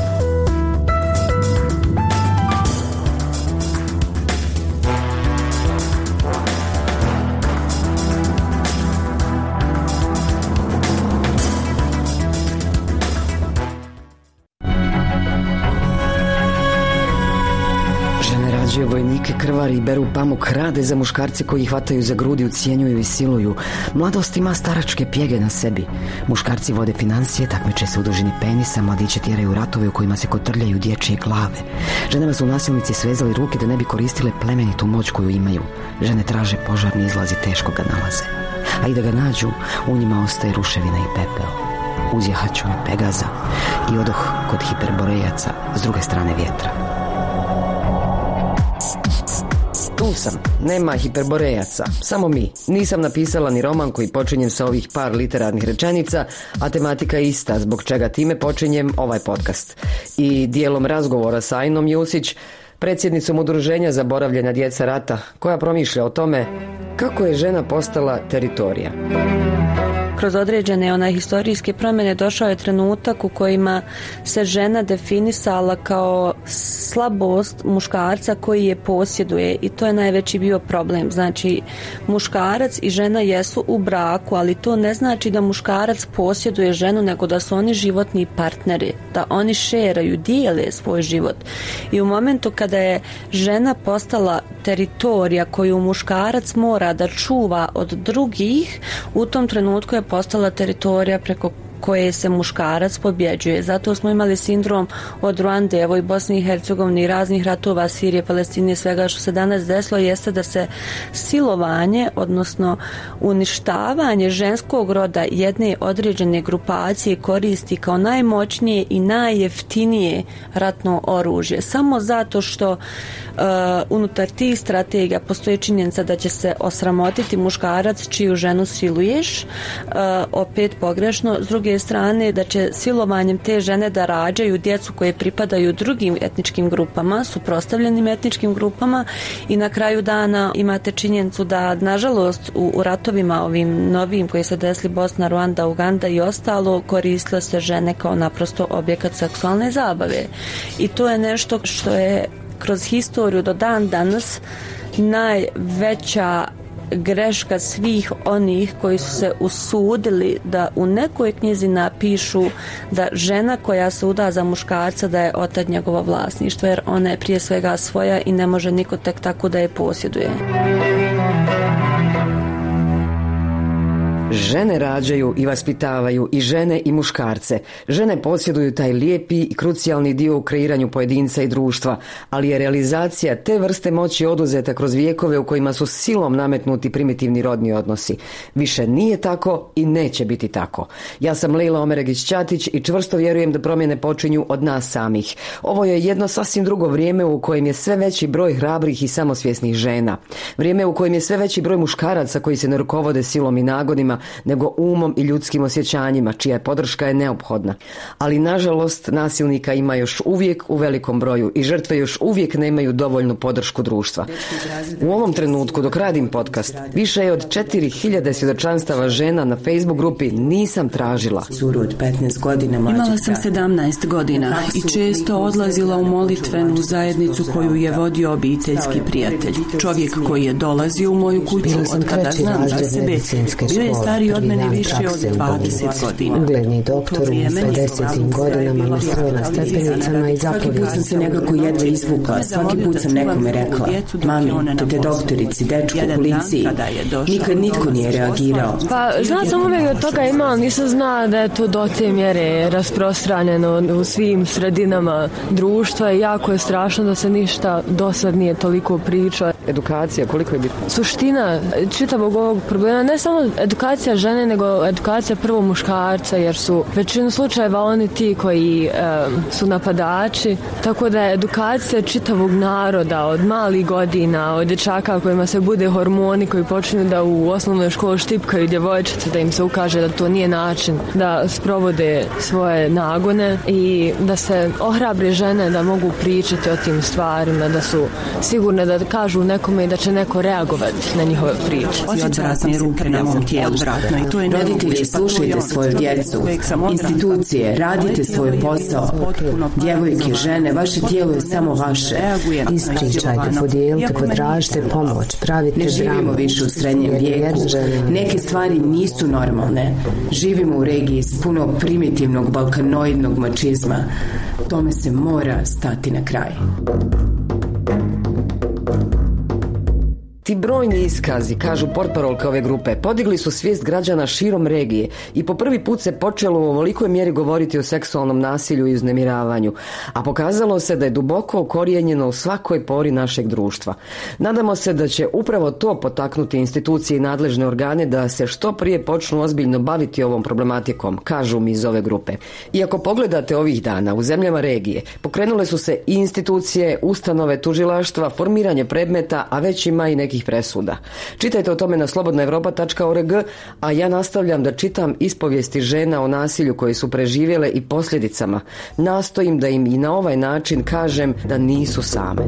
Speaker 18: Vojnike krvari i beru pamuk, rade za muškarce koji ih hvataju za grudi, ucijenjuju i siluju. Mladost ima staračke pjege na sebi. Muškarci vode financije, takmiče se u dužini penisa, mladiće tjeraju ratove u kojima se kotrljaju dječje glave. Ženama su nasilnici svezali ruke da ne bi koristile plemenitu moć koju imaju. Žene traže požarni izlaz i teško ga nalaze. A i da ga nađu, u njima ostaje ruševina i pepeo. Uzjahaću na Pegaza i odoh kod hiperborejaca s druge strane vjetra. Tu sam, nema hiperborejaca, samo mi. Nisam napisala ni roman koji počinjem sa ovih par literarnih rečenica, a tematika je ista, zbog čega time počinjem ovaj podcast. I dijelom razgovora sa Ajnom Jusić, predsjednicom Udruženja Zaboravljena djeca rata, koja promišlja o tome kako je žena postala teritorija.
Speaker 2: Kroz određene onaj historijske promjene došao je trenutak u kojima se žena definisala kao slabost muškarca koji je posjeduje, i to je najveći bio problem. Znači, muškarac i žena jesu u braku, ali to ne znači da muškarac posjeduje ženu, nego da su oni životni partneri, da oni šeraju, dijele svoj život. I u momentu kada je žena postala teritorija koju muškarac mora da čuva od drugih, u tom trenutku je postala teritorija preko koje se muškarac pobjeđuje. Zato smo imali sindrom od Ruande, evo i Bosni i Hercegovini, raznih ratova, Sirije, Palestine, svega što se danas desilo, jeste da se silovanje, odnosno uništavanje ženskog roda jedne određene grupacije koristi kao najmoćnije i najjeftinije ratno oružje. Samo zato što uh, unutar tih strategija postoji činjenica da će se osramotiti muškarac čiju ženu siluješ, uh, opet pogrešno. S druge strane, da će silovanjem te žene da rađaju djecu koje pripadaju drugim etničkim grupama, suprotstavljenim etničkim grupama, i na kraju dana imate činjenicu da, nažalost, u, u ratovima ovim novim koji se desili Bosna, Ruanda, Uganda i ostalo, koristile se žene kao naprosto objekat seksualne zabave. I to je nešto što je kroz historiju do dan danas najveća greška svih onih koji su se usudili da u nekoj knjizi napišu da žena koja se uda za muškarca da je otad njegovo vlasništvo, jer ona je prije svega svoja i ne može niko tek tako da je posjeduje.
Speaker 18: Žene rađaju i vaspitavaju i žene i muškarce. Žene posjeduju taj lijepi i krucijalni dio u kreiranju pojedinca i društva, ali je realizacija te vrste moći oduzeta kroz vijekove u kojima su silom nametnuti primitivni rodni odnosi. Više nije tako i neće biti tako. Ja sam Lejla Omeregić-Ćatić i čvrsto vjerujem da promjene počinju od nas samih. Ovo je jedno sasvim drugo vrijeme u kojem je sve veći broj hrabrih i samosvjesnih žena. Vrijeme u kojem je sve veći broj muškaraca koji se ne rukovode silom i nagonima, nego umom i ljudskim osjećanjima, čija je podrška je neophodna. Ali nažalost nasilnika ima još uvijek u velikom broju i žrtve još uvijek nemaju dovoljnu podršku društva. U ovom trenutku dok radim podcast, više je od četiri hiljade svjedočanstava žena na Facebook grupi Nisam tražila.
Speaker 5: Imala sam sedamnaest godina i često odlazila u molitvenu zajednicu koju je vodio obiteljski prijatelj. Čovjek koji je dolazio u moju kuću od kada znam za sebe bio je stariji od mene više od dvadeset godina.
Speaker 6: Ugledni doktor u pedesetim godinama nastroje na stepenicama i zapovjeda.
Speaker 5: Svaki put sam se nekako jedva izvukla, svaki put sam nekome rekla, mami, tete doktorici, dečku, policiji. Nikad nitko nije reagirao.
Speaker 7: Pa, znam sam uvijek od toga imala, nisam znala da je to do te mjere rasprostranjeno u svim sredinama društva i jako je strašno da se ništa do sad nije toliko priča.
Speaker 18: Edukacija, koliko je bitno?
Speaker 7: Suština čitavog ovog problema, ne samo edukacija, edukacija žene nego edukacija prvo muškarca, jer su većinu slučajeva oni ti koji e, su napadači, tako da je edukacija čitavog naroda od malih godina, od dječaka kojima se bude hormoni, koji počinju da u osnovnoj školi štipkaju djevojčice, da im se ukaže da to nije način da sprovode svoje nagone i da se ohrabre žene da mogu pričati o tim stvarima, da su sigurne da kažu nekome i da će neko reagovati na njihove priče.
Speaker 5: Odvratne ruke na mom tijelu.
Speaker 8: Roditelji, slušajte svoju djecu. Institucije, radite svoj posao. Djevojke, žene, vaše tijelo je samo vaše.
Speaker 6: Ispričajte, podijelite, potražite pomoć, pravite dramu.
Speaker 8: Ne živimo više u srednjem vijeku. Neke stvari nisu normalne. Živimo u regiji s puno primitivnog balkanoidnog mačizma. Tome se mora stati na kraj.
Speaker 18: Ti brojni iskazi, kažu portparolke ove grupe, podigli su svijest građana širom regije i po prvi put se počelo u ovolikoj mjeri govoriti o seksualnom nasilju i uznemiravanju, a pokazalo se da je duboko ukorijenjeno u svakoj pori našeg društva. Nadamo se da će upravo to potaknuti institucije i nadležne organe da se što prije počnu ozbiljno baviti ovom problematikom, kažu mi iz ove grupe. I ako pogledate ovih dana u zemljama regije, pokrenule su se i institucije, ustanove, tužilaštva, formiranje predmeta, a već ima i neki presuda. Čitajte o tome na slobodna evropa tačka org, a ja nastavljam da čitam ispovijesti žena o nasilju koje su preživjele i posljedicama. Nastojim da im i na ovaj način kažem da nisu same.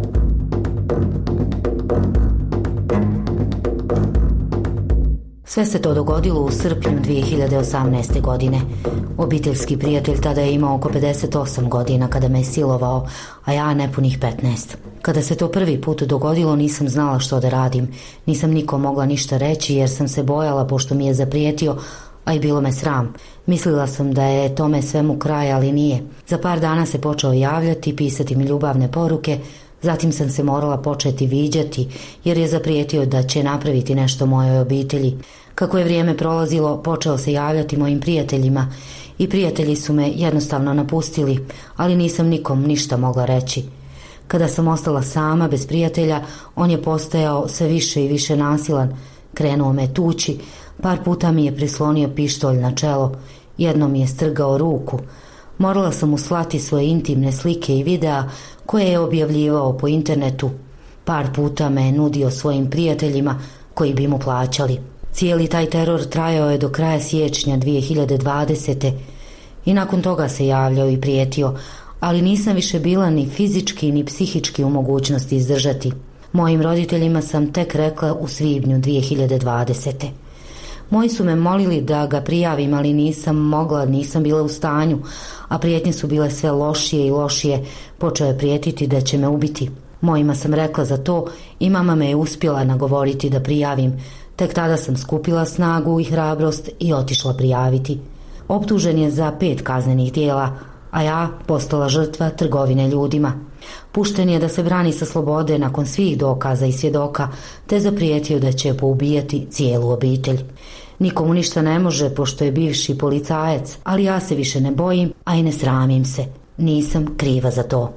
Speaker 10: Sve se to dogodilo u srpnju dvije hiljade osamnaeste. godine. Obiteljski prijatelj tada je imao oko pedeset osam godina kada me je silovao, a ja nepunih petnaest. Kada se to prvi put dogodilo, nisam znala što da radim. Nisam nikom mogla ništa reći jer sam se bojala pošto mi je zaprijetio, a i bilo me sram. Mislila sam da je tome svemu kraj, ali nije. Za par dana se počeo javljati, pisati mi ljubavne poruke. Zatim sam se morala početi viđati jer je zaprijetio da će napraviti nešto mojoj obitelji. Kako je vrijeme prolazilo, počeo se javljati mojim prijateljima i prijatelji su me jednostavno napustili, ali nisam nikom ništa mogla reći. Kada sam ostala sama bez prijatelja, on je postajao sve više i više nasilan. Krenuo me tući, par puta mi je prislonio pištolj na čelo, jednom mi je strgao ruku. Morala sam mu slati svoje intimne slike i videa koje je objavljivao po internetu. Par puta me je nudio svojim prijateljima koji bi mu plaćali. Cijeli taj teror trajao je do kraja siječnja dvije hiljade dvadesete. i nakon toga se javljao i prijetio, ali nisam više bila ni fizički ni psihički u mogućnosti izdržati. Mojim roditeljima sam tek rekla u svibnju dvije hiljade dvadesete. Moji su me molili da ga prijavim, ali nisam mogla, nisam bila u stanju, a prijetnje su bile sve lošije i lošije. Počeo je prijetiti da će me ubiti. Mojima sam rekla za to i mama me je uspjela nagovoriti da prijavim. Tek tada sam skupila snagu i hrabrost i otišla prijaviti. Optužen je za pet kaznenih dijela, a ja postala žrtva trgovine ljudima. Pušten je da se brani sa slobode nakon svih dokaza i svjedoka, te zaprijetio da će poubijati cijelu obitelj. Nikomu ništa ne može, pošto je bivši policajac, ali ja se više ne bojim, a i ne sramim se. Nisam kriva za to.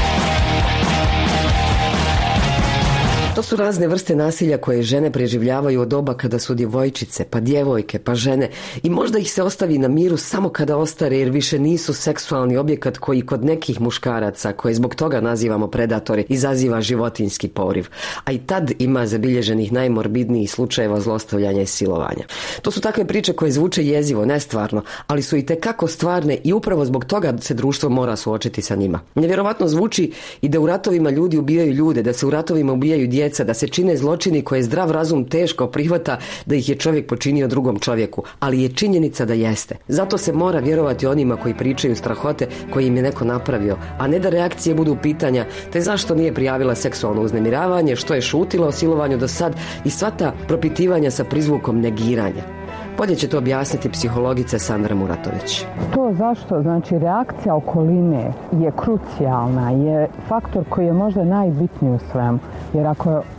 Speaker 18: To su razne vrste nasilja koje žene preživljavaju od doba kada su djevojčice, pa djevojke, pa žene, i možda ih se ostavi na miru samo kada ostare, jer više nisu seksualni objekat koji kod nekih muškaraca, koje zbog toga nazivamo predatori, izaziva životinjski poriv. A i tad ima zabilježenih najmorbidnijih slučajeva zlostavljanja i silovanja. To su takve priče koje zvuče jezivo, nestvarno, ali su i tekako stvarne i upravo zbog toga se društvo mora suočiti sa njima. Nevjerovatno zvuči i da u ratovima ljudi ubijaju ljude, da se u ratovima ubijaju djeca, da se čine zločini koje zdrav razum teško prihvata da ih je čovjek počinio drugom čovjeku, ali je činjenica da jeste. Zato se mora vjerovati onima koji pričaju strahote koje im je neko napravio, a ne da reakcije budu pitanja te zašto nije prijavila seksualno uznemiravanje, što je šutila o silovanju do sad i sva ta propitivanja sa prizvukom negiranja. Bolje će to objasniti psihologica Sandra Muratović.
Speaker 11: To zašto, znači reakcija okoline je krucijalna, je faktor koji je možda najbitniji u svemu. Jer ako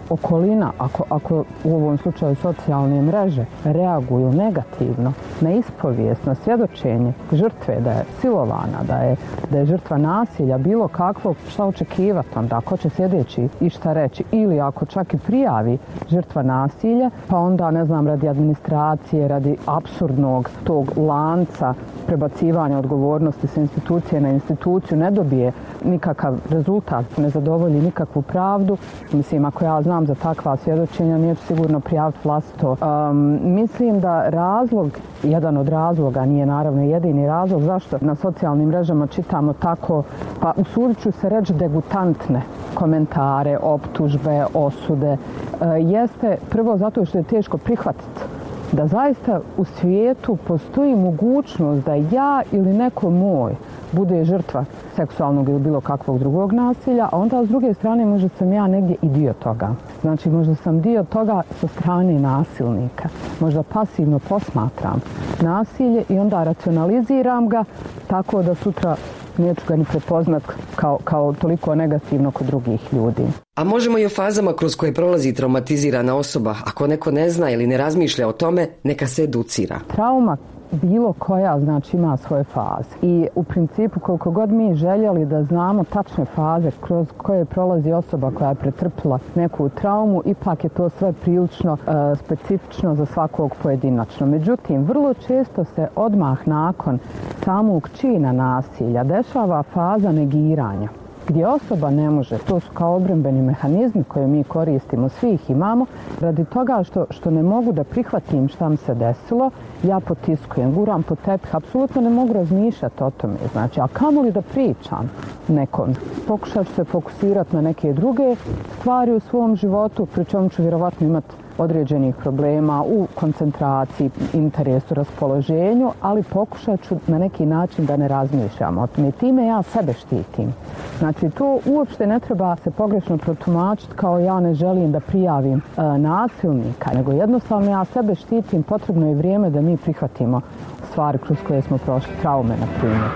Speaker 11: okolina, ako, ako u ovom slučaju socijalne mreže reaguju negativno na ispovijest, na svjedočenje žrtve da je silovana, da je, da je žrtva nasilja, bilo kakvog, šta očekivati onda, ko će sljedeći i šta reći, ili ako čak i prijavi žrtva nasilja, pa onda, ne znam, radi administracije, radi apsurdnog tog lanca prebacivanja odgovornosti sa institucije na instituciju, ne dobije nikakav rezultat, ne zadovolji nikakvu pravdu. Mislim, ako ja znam za takva svjedočenja, neću sigurno prijaviti vlastito. Um, mislim da razlog, jedan od razloga, nije naravno jedini razlog, zašto na socijalnim mrežama čitamo tako, pa usudit ću se reći degutantne komentare, optužbe, osude, uh, jeste prvo zato što je teško prihvatiti da zaista u svijetu postoji mogućnost da ja ili neko moj bude žrtva seksualnog ili bilo kakvog drugog nasilja, a onda s druge strane možda sam ja negdje i dio toga. Znači možda sam dio toga sa strane nasilnika. Možda pasivno posmatram nasilje i onda racionaliziram ga tako da sutra neću ga ni prepoznat kao, kao toliko negativno kod drugih ljudi.
Speaker 18: A možemo i o fazama kroz koje prolazi traumatizirana osoba. Ako neko ne zna ili ne razmišlja o tome, neka se educira.
Speaker 11: Trauma bilo koja, znači, ima svoje faze. I u principu, koliko god mi željeli da znamo tačne faze kroz koje prolazi osoba koja je pretrpila neku traumu, ipak je to sve prilično uh, specifično za svakog pojedinačno. Međutim, vrlo često se odmah nakon samog čina nasilja dešava faza negiranja, gdje osoba ne može, to su kao obrambeni mehanizmi koje mi koristimo, svi ih imamo, radi toga što, što ne mogu da prihvatim šta mi se desilo, ja potiskujem, guram po tepih, apsolutno ne mogu razmišljati o tome, znači, a kamoli da pričam nekom. Pokušat ću se fokusirati na neke druge stvari u svom životu, pri čemu ću vjerovatno imati određenih problema u koncentraciji, interesu, raspoloženju, ali pokušat ću na neki način da ne razmišljam o tome. Time ja sebe štitim. Znači, to uopšte ne treba se pogrešno protumačiti kao ja ne želim da prijavim e, nasilnika, nego jednostavno ja sebe štitim, potrebno je vrijeme da mi prihvatimo stvari kroz koje smo prošli, traume, na primjer.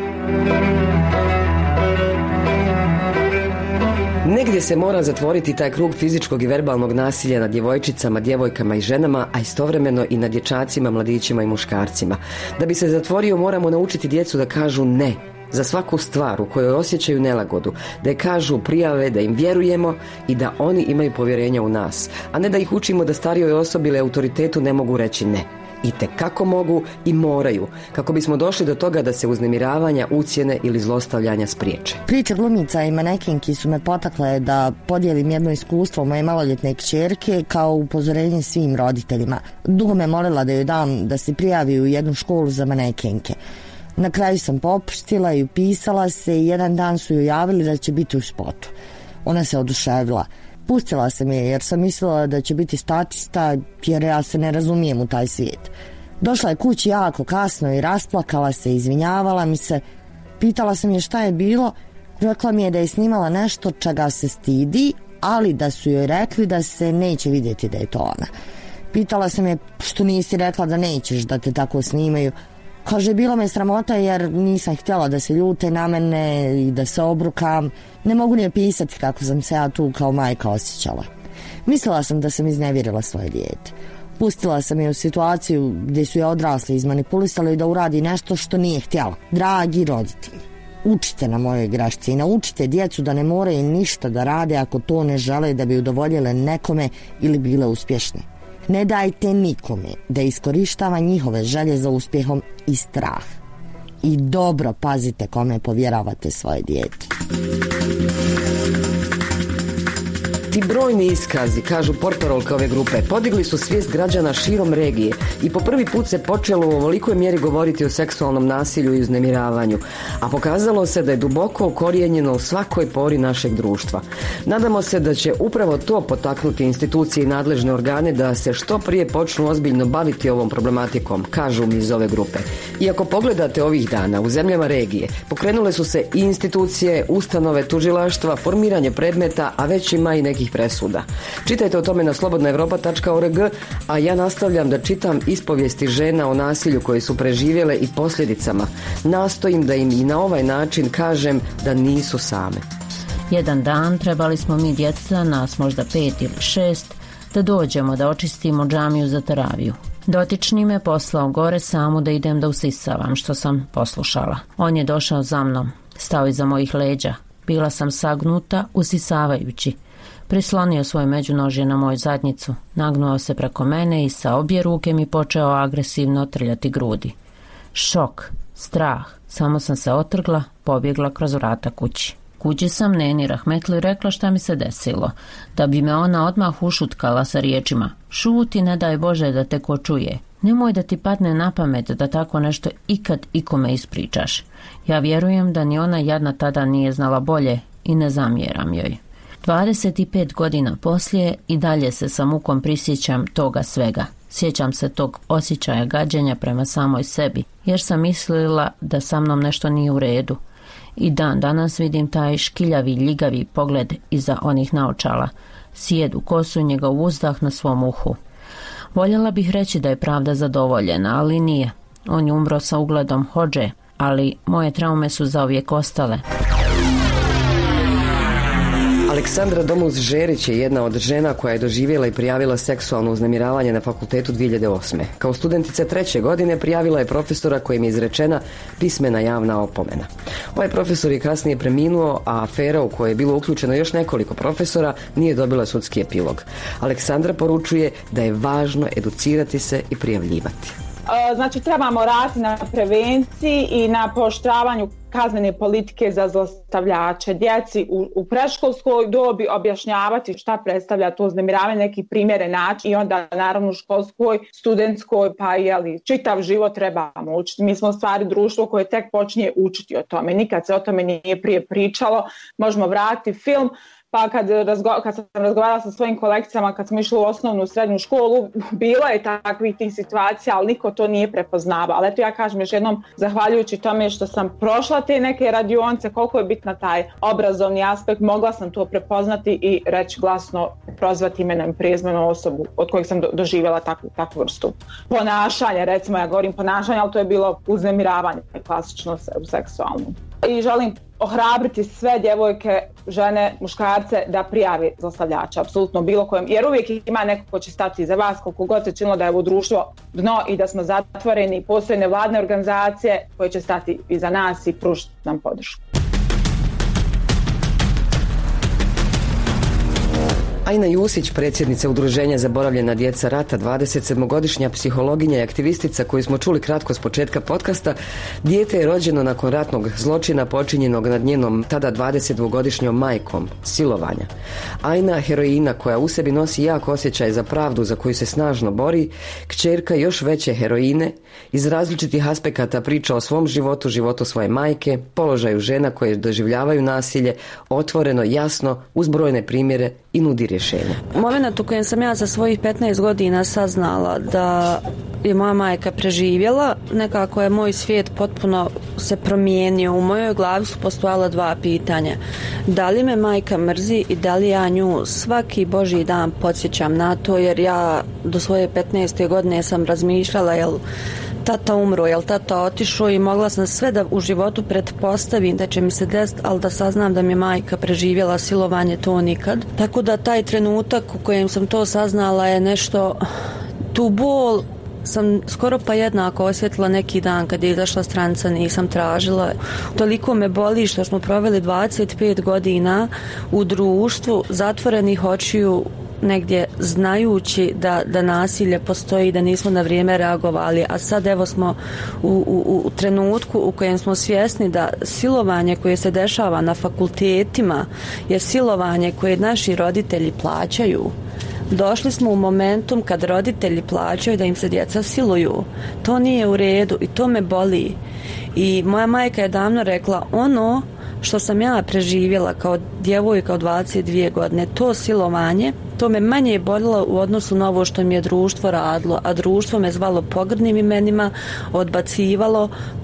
Speaker 18: Negdje se mora zatvoriti taj krug fizičkog i verbalnog nasilja nad djevojčicama, djevojkama i ženama, a istovremeno i nad dječacima, mladićima i muškarcima. Da bi se zatvorio, moramo naučiti djecu da kažu ne za svaku stvar u kojoj osjećaju nelagodu, da je kažu, prijave, da im vjerujemo i da oni imaju povjerenja u nas, a ne da ih učimo da starijoj osobi ili autoritetu ne mogu reći ne. I tekako mogu i moraju, kako bismo došli do toga da se uznemiravanja, ucjene ili zlostavljanja spriječe.
Speaker 12: Priče glumica i manekenki su me potakle da podijelim jedno iskustvo moje maloljetne kćerke kao upozorenje svim roditeljima. Dugo me molila da joj dam da se prijavi u jednu školu za manekenke. Na kraju sam popuštila i upisala se i jedan dan su joj javili da će biti u spotu. Ona se oduševila. Pustila sam je jer sam mislila da će biti statista jer ja se ne razumijem u taj svijet. Došla je kući jako kasno i rasplakala se, izvinjavala mi se. Pitala sam je šta je bilo. Rekla mi je da je snimala nešto čega se stidi, ali da su joj rekli da se neće vidjeti da je to ona. Pitala sam je što nisi rekla da nećeš da te tako snimaju. Kaže, bilo me sramota jer nisam htjela da se ljute na mene i da se obrukam. Ne mogu ni opisati kako sam se ja tu kao majka osjećala. Mislila sam da sam iznevjerila svoje dijete. Pustila sam je u situaciju gdje su je odrasli izmanipulisali da uradi nešto što nije htjela. Dragi roditelji, učite na mojoj grešci i naučite djecu da ne moraju ništa da rade ako to ne žele da bi udovoljile nekome ili bile uspješne. Ne dajte nikome da iskorištava njihove želje za uspjehom i strah. I dobro pazite kome povjeravate svoje dijete.
Speaker 18: Ti brojni iskazi, kažu portparolke ove grupe, podigli su svijest građana širom regije i po prvi put se počelo u ovolikoj mjeri govoriti o seksualnom nasilju i uznemiravanju, a pokazalo se da je duboko ukorijenjeno u svakoj pori našeg društva. Nadamo se da će upravo to potaknuti institucije i nadležne organe da se što prije počnu ozbiljno baviti ovom problematikom, kažu mi iz ove grupe. I ako pogledate ovih dana u zemljama regije, pokrenule su se i institucije, ustanove, tužilaštva, formiranje predmeta, a već ima i neki presuda. Čitajte o tome na slobodna europa tačka org, a ja nastavljam da čitam ispovijesti žena o nasilju koje su preživjele i posljedicama. Nastojim da im i na ovaj način kažem da nisu same.
Speaker 9: Jedan dan trebali smo mi djeca, nas možda pet ili šest, da dođemo da očistimo džamiju za teraviju. Dotični me poslao gore samu da idem da usisavam, što sam poslušala. On je došao za mnom, stao iza mojih leđa. Bila sam sagnuta, usisavajući. Prislonio svoje međunožje na moju zadnjicu, nagnuo se preko mene i sa obje ruke mi počeo agresivno trljati grudi. Šok, strah, samo sam se otrgla, pobjegla kroz vrata kući. Kući sam neni rahmetli rekla šta mi se desilo, da bi me ona odmah ušutkala sa riječima: šuti, ne daj Bože da te ko čuje. Nemoj da ti padne na pamet da tako nešto ikad ikome ispričaš. Ja vjerujem da ni ona jadna tada nije znala bolje i ne zamjeram joj. dvadeset pet godina poslije i dalje se sa mukom prisjećam toga svega. Sjećam se tog osjećaja gađenja prema samoj sebi, jer sam mislila da sa mnom nešto nije u redu. I dan danas vidim taj škiljavi, ljigavi pogled iza onih naočala, sjedu kosu i njegov uzdah na svom uhu. Voljela bih reći da je pravda zadovoljena, ali nije. On je umro sa ugledom hodže, ali moje traume su zauvijek ostale.
Speaker 18: Aleksandra Domuz-Žerić je jedna od žena koja je doživjela i prijavila seksualno uznemiravanje na fakultetu dvije hiljade osme. Kao studentica treće godine prijavila je profesora kojem je izrečena pismena javna opomena. Ovaj profesor je kasnije preminuo, a afera u kojoj je bilo uključeno još nekoliko profesora nije dobila sudski epilog. Aleksandra poručuje da je važno educirati se i prijavljivati.
Speaker 13: Znači, trebamo raditi na prevenciji i na pooštravanju kaznene politike za zlostavljače. Djeci u, u predškolskoj dobi objašnjavati šta predstavlja to uznemiravanje, neki primjeren način, i onda naravno u školskoj, studentskoj, pa jeli, čitav život trebamo učiti. Mi smo u stvari društvo koje tek počinje učiti o tome. Nikad se o tome nije prije pričalo. Možemo vratiti film. Pa kad, razgo- kad sam razgovarala sa svojim kolekcijama, kad smo išli u osnovnu srednju školu, bilo je takvih tih situacija, ali niko to nije prepoznavao. Ali eto, ja kažem još jednom, zahvaljujući tome što sam prošla te neke radionice, koliko je bitna taj obrazovni aspekt, mogla sam to prepoznati i reći glasno, prozvati imenom i prezimenom osobu od kojih sam do- doživjela takvu, takvu vrstu ponašanja. Recimo, ja govorim ponašanja, ali to je bilo uznemiravanje, klasično seksualno. I želim ohrabriti sve djevojke, žene, muškarce da prijavi zlostavljača, apsolutno bilo kojem, jer uvijek ima neko ko će stati iza vas, koliko god se činilo da je ovo društvo dno i da smo zatvoreni. Postoje nevladne organizacije koje će stati iza nas i pružiti nam podršku.
Speaker 18: Ajna Jusić, predsjednica Udruženja Zaboravljena djeca rata, dvadesetsedmogodišnja psihologinja i aktivistica koju smo čuli kratko s početka podcasta, dijete je rođeno nakon ratnog zločina počinjenog nad njenom tada dvadesetdvogodišnjom majkom, silovanja. Ajna, heroina koja u sebi nosi jak osjećaj za pravdu za koju se snažno bori, kćerka još veće heroine, iz različitih aspekata priča o svom životu, životu svoje majke, položaju žena koje doživljavaju nasilje, otvoreno, jasno, uz brojne primjere i nudi rješenja.
Speaker 2: Moment u kojem sam ja za svojih petnaest godina saznala da je moja majka preživjela, nekako je moj svijet potpuno se promijenio. U mojoj glavi su postojala dva pitanja. Da li me majka mrzi i da li ja nju svaki božji dan podsjećam na to, jer ja do svoje petnaeste godine sam razmišljala jel tata umro, jel tata otišao, i mogla sam sve da u životu pretpostavim da će mi se desiti, ali da saznam da mi je majka preživjela silovanje, to nikad. Tako da taj trenutak u kojem sam to saznala je nešto, tu bol sam skoro pa jednako osjetila neki dan kad je izašla stranica, nisam tražila. Toliko me boli što smo proveli dvadeset pet godina u društvu zatvorenih očiju, negdje znajući da, da nasilje postoji, da nismo na vrijeme reagovali, a sad evo smo u, u, u trenutku u kojem smo svjesni da silovanje koje se dešava na fakultetima je silovanje koje naši roditelji plaćaju. Došli smo u momentum kad roditelji plaćaju da im se djeca siluju. To nije u redu i to me boli. I moja majka je davno rekla, ono što sam ja preživjela kao djevojka od dvadeset dvije godine, to silovanje, to me manje boljelo u odnosu na ovo što mi je društvo radilo, a društvo me zvalo pogrdnim imenima, odbacivalo,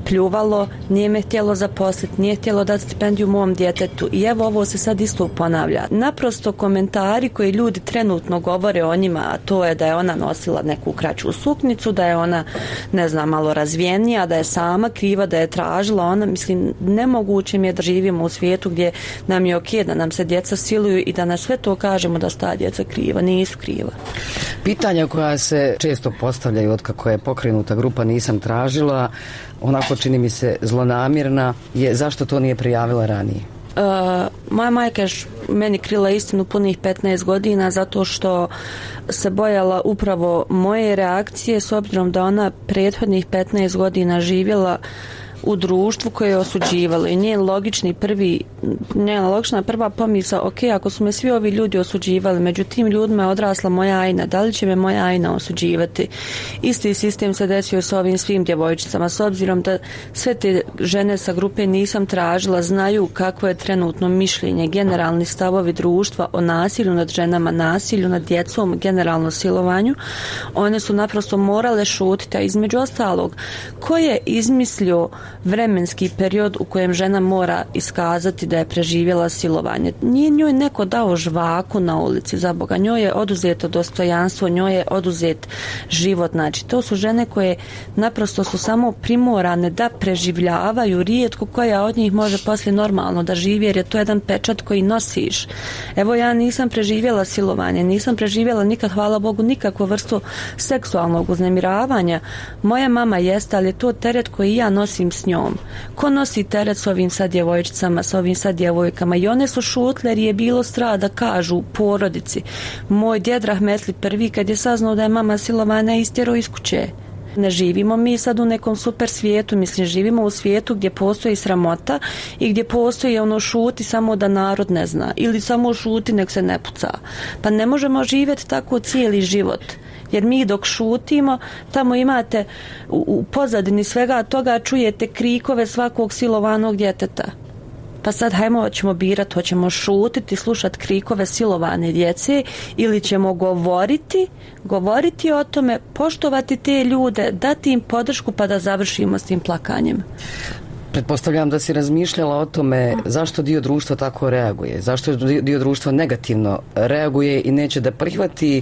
Speaker 2: pljuvalo, nije me htjelo zaposliti, nije htjelo dati stipendiju mom djetetu i evo ovo se sad isto ponavlja. Naprosto komentari koji ljudi trenutno govore o njima, a to je da je ona nosila neku kraću suknicu, da je ona, ne znam, malo razvijenija, da je sama kriva, da je tražila ona, mislim, nemoguće mi je da živimo u svijetu gdje nam je ok da nam se djeca siluju i da na sve to kažemo da su ta djeca kriva, nisu kriva.
Speaker 18: Pitanja koja se često postavljaju od kako je pokrenuta grupa Nisam tražila, onako čini mi se zlonamjerna, je zašto to nije prijavila ranije?
Speaker 2: Uh, moja majka je meni krila istinu punih petnaest godina zato što se bojala upravo moje reakcije, s obzirom da ona prethodnih petnaest godina živjela u društvu koje je osuđivalo i njen logični prvi, njena logična prva pomisao, ok, ako su me svi ovi ljudi osuđivali, među tim ljudima je odrasla moja Ajna, da li će me moja Ajna osuđivati? Isti sistem se desio s ovim svim djevojčicama, s obzirom da sve te žene sa grupe Nisam tražila znaju kakvo je trenutno mišljenje, generalni stavovi društva o nasilju nad ženama, nasilju nad djecom, generalno silovanju, one su naprosto morale šutiti, a između ostalog, ko je izmislio vremenski period u kojem žena mora iskazati da je preživjela silovanje. Nije njoj neko dao žvaku na ulici, za Boga, njoj je oduzeto dostojanstvo, njoj je oduzet život. Znači, to su žene koje naprosto su samo primorane da preživljavaju, rijetko koja od njih može poslije normalno da živi, jer je to jedan pečat koji nosiš. Evo, ja nisam preživjela silovanje, nisam preživjela nikad, hvala Bogu, nikakvu vrstu seksualnog uznemiravanja. Moja mama jeste, ali je to teret koji ja nosim s njom. Ko nosi teret s ovim sad djevojčicama, s ovim sad djevojkama? I one su šutle jer je bilo strah da kažu porodici. Moj djed Rahmetli prvi, kad je saznao da je mama silovana, istjerao iz kuće. Ne živimo mi sad u nekom super svijetu, mislim, živimo u svijetu gdje postoji sramota i gdje postoji ono šuti samo da narod ne zna, ili samo šuti nek se ne puca. Pa ne možemo živjeti tako cijeli život. Jer mi dok šutimo, tamo imate u, u pozadini svega toga čujete krikove svakog silovanog djeteta. Pa sad hajmo, hoćemo birati, hoćemo šutiti, slušati krikove silovane djece ili ćemo govoriti, govoriti o tome, poštovati te ljude, dati im podršku pa da završimo s tim plakanjem.
Speaker 18: Pretpostavljam da si razmišljala o tome zašto dio društva tako reaguje, zašto dio društva negativno reaguje i neće da prihvati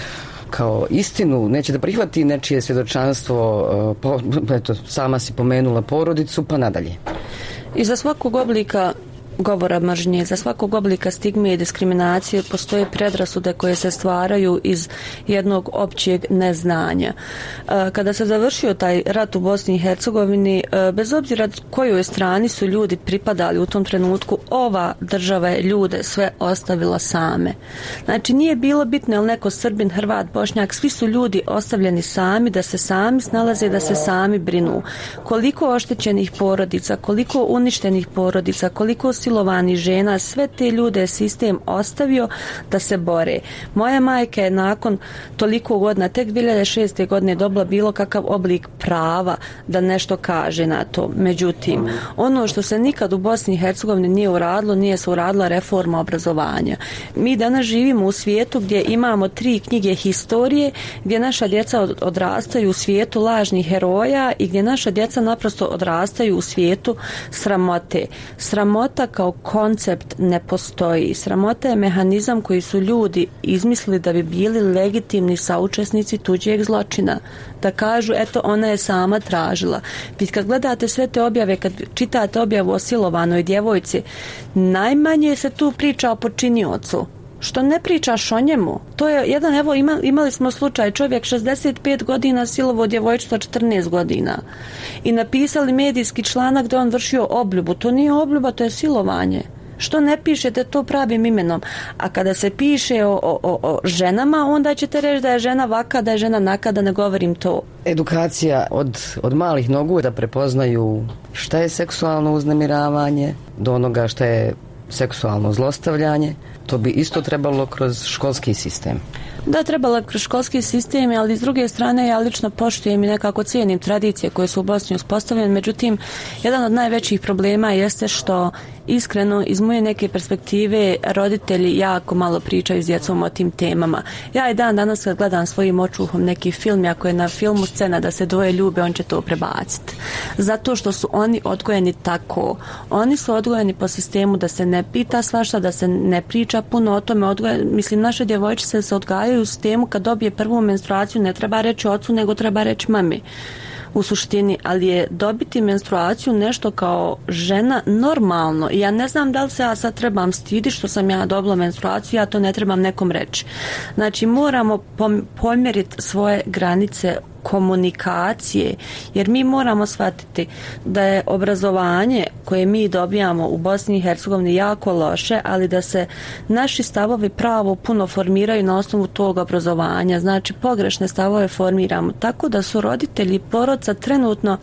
Speaker 18: kao istinu, neće da prihvati nečije svjedočanstvo, po, eto, sama si pomenula porodicu, pa nadalje.
Speaker 2: I za svakog oblika govora mržnje, za svakog oblika stigme i diskriminacije postoje predrasude koje se stvaraju iz jednog općeg neznanja. Kada se završio taj rat u Bosni i Hercegovini, bez obzira kojoj strani su ljudi pripadali u tom trenutku, ova država je ljude sve ostavila same. Znači, nije bilo bitno je li neko Srbin, Hrvat, Bošnjak, svi su ljudi ostavljeni sami, da se sami snalaze, da se sami brinu. Koliko oštećenih porodica, koliko uništenih porodica, koliko silovanih žena, sve te ljude je sistem ostavio da se bore. Moja majka je nakon toliko godina, tek dvije hiljade šeste. godine dobila bilo kakav oblik prava da nešto kaže na to. Međutim, ono što se nikad u Bosni i Hercegovini nije uradilo, nije se uradila reforma obrazovanja. Mi danas živimo u svijetu gdje imamo tri knjige historije, gdje naša djeca odrastaju u svijetu lažnih heroja i gdje naša djeca naprosto odrastaju u svijetu sramote. Sramota kao koncept ne postoji. Sramota je mehanizam koji su ljudi izmislili da bi bili legitimni saučesnici tuđeg zločina. Da kažu, eto, ona je sama tražila. Vi kad gledate sve te objave, kad čitate objavu o silovanoj djevojci, najmanje se tu priča o počiniocu. Što ne pričaš o njemu? To je jedan, evo, ima, imali smo slučaj, čovjek šezdeset pet godina silovo djevojčica četrnaest godina. I napisali medijski članak da on vršio obljubu. To nije obljuba, to je silovanje. Što ne pišete to pravim imenom? A kada se piše o, o, o ženama, onda ćete reći da je žena vaka, da je žena naka, da ne govorim to.
Speaker 18: Edukacija od, od malih nogu da prepoznaju šta je seksualno uznemiravanje, do onoga šta je seksualno zlostavljanje, to bi isto trebalo kroz školski sistem.
Speaker 2: Da, trebalo kroz školski sistem, ali s druge strane ja lično poštujem i nekako cijenim tradicije koje su u Bosni uspostavljene. Međutim, jedan od najvećih problema jeste što iskreno, iz moje neke perspektive, roditelji jako malo pričaju s djecom o tim temama. Ja i dan danas kad gledam svojim očuhom neki film, ako je na filmu scena da se dvoje ljube, on će to prebaciti. Zato što su oni odgojeni tako. Oni su odgojeni po sistemu da se ne pita svašta, da se ne priča puno o tome. Odgoje, mislim, naše djevojčice se odgajaju u sistemu kad dobije prvu menstruaciju, ne treba reći ocu, nego treba reći mami. U suštini, ali je dobiti menstruaciju nešto kao žena normalno. I ja ne znam da li se ja sad trebam stiditi što sam ja dobila menstruaciju, ja to ne trebam nekom reći. Znači, moramo pomjeriti svoje granice komunikacije, jer mi moramo shvatiti da je obrazovanje koje mi dobijamo u Bosni i Hercegovini jako loše, ali da se naši stavovi pravo puno formiraju na osnovu tog obrazovanja. Znači, pogrešne stavove formiramo. Tako da su roditelji porodca trenutno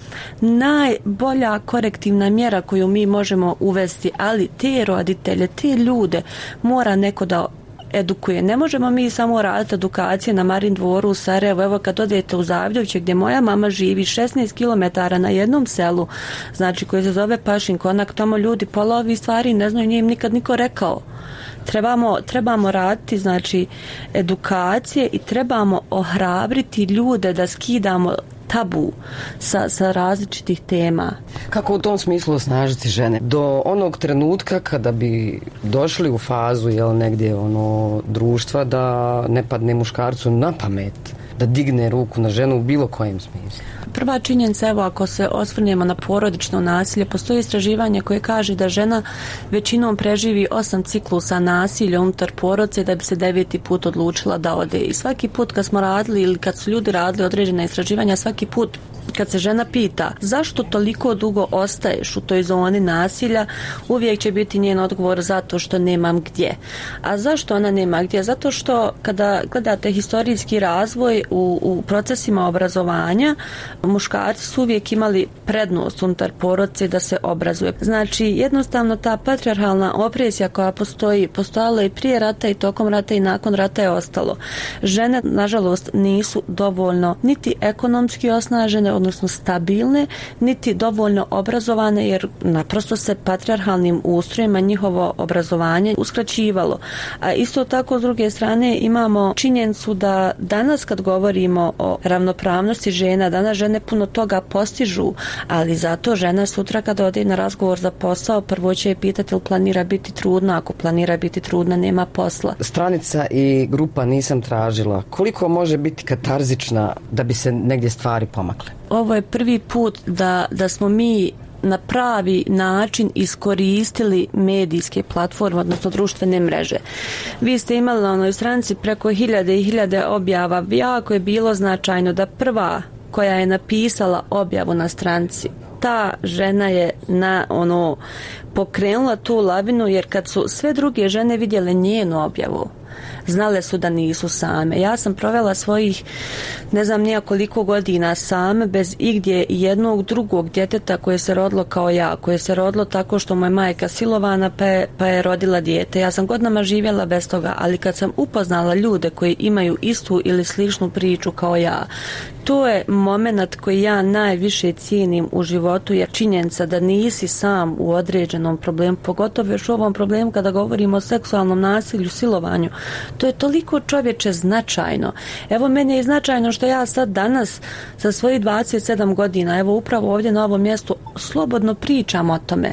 Speaker 2: najbolja korektivna mjera koju mi možemo uvesti, ali te roditelje, te ljude mora neko da edukuje. Ne možemo mi samo raditi edukacije na Marin dvoru u Sarajevu. Evo kad odete u Zavljovće gdje moja mama živi šesnaest kilometara na jednom selu, znači koji se zove Pašin Konak, tamo ljudi pola ovih stvari ne znaju, nije im nikad niko rekao. Trebamo, trebamo raditi znači edukacije i trebamo ohrabriti ljude da skidamo tabu sa, sa različitih tema.
Speaker 18: Kako u tom smislu osnažiti žene? Do onog trenutka kada bi došli u fazu jel, negdje ono, društva da ne padne muškarcu na pamet da digne ruku na ženu u bilo kojem smislu.
Speaker 2: Prva činjenica, evo ako se osvrnemo na porodično nasilje, postoji istraživanje koje kaže da žena većinom preživi osam ciklusa nasilja unutar porodice da bi se deveti put odlučila da ode. I svaki put kad smo radili ili kad su ljudi radili određena istraživanja, svaki put kad se žena pita zašto toliko dugo ostaješ u toj zoni nasilja, uvijek će biti njen odgovor zato što nemam gdje. A zašto ona nema gdje? Zato što kada gledate historijski razvoj u, u procesima obrazovanja, muškarci su uvijek imali prednost unutar porodice da se obrazuje. Znači, jednostavno ta patrijarhalna opresija koja postoji, postojala i prije rata i tokom rata i nakon rata je ostalo. Žene, nažalost, nisu dovoljno niti ekonomski osnažene, odnosno stabilne, niti dovoljno obrazovane, jer naprosto se patrijarhalnim ustrojima njihovo obrazovanje uskraćivalo. A isto tako, s druge strane, imamo činjenicu da danas kad govorimo o ravnopravnosti žena, danas žene puno toga postižu, ali zato žena sutra kada ode na razgovor za posao, prvo će je pitati ili planira biti trudna. Ako planira biti trudna, nema posla.
Speaker 18: Stranica i grupa Nisam tražila. Koliko može biti katarzična da bi se negdje stvari pomakle?
Speaker 2: Ovo je prvi put da, da smo mi na pravi način iskoristili medijske platforme, odnosno društvene mreže. Vi ste imali na onoj stranici preko hiljade i hiljade objava. Jako je bilo značajno da prva koja je napisala objavu na stranici, ta žena je na ono pokrenula tu lavinu, jer kad su sve druge žene vidjele njenu objavu, znale su da nisu same. Ja sam provela svojih ne znam nija koliko godina same, bez igdje jednog drugog djeteta koje se rodilo kao ja, koje se rodilo tako što moja majka silovana pa je, pa je rodila dijete. Ja sam godinama živjela bez toga, ali kad sam upoznala ljude koji imaju istu ili sličnu priču kao ja, to je moment koji ja najviše cijenim u životu, jer činjenica da nisi sam u određenom problemu, pogotovo još u ovom problemu kada govorimo o seksualnom nasilju, silovanju, to je toliko čovječe značajno. Evo, meni je značajno što ja sad danas sa svojih dvadeset sedam godina, evo upravo ovdje na ovom mjestu, slobodno pričam o tome.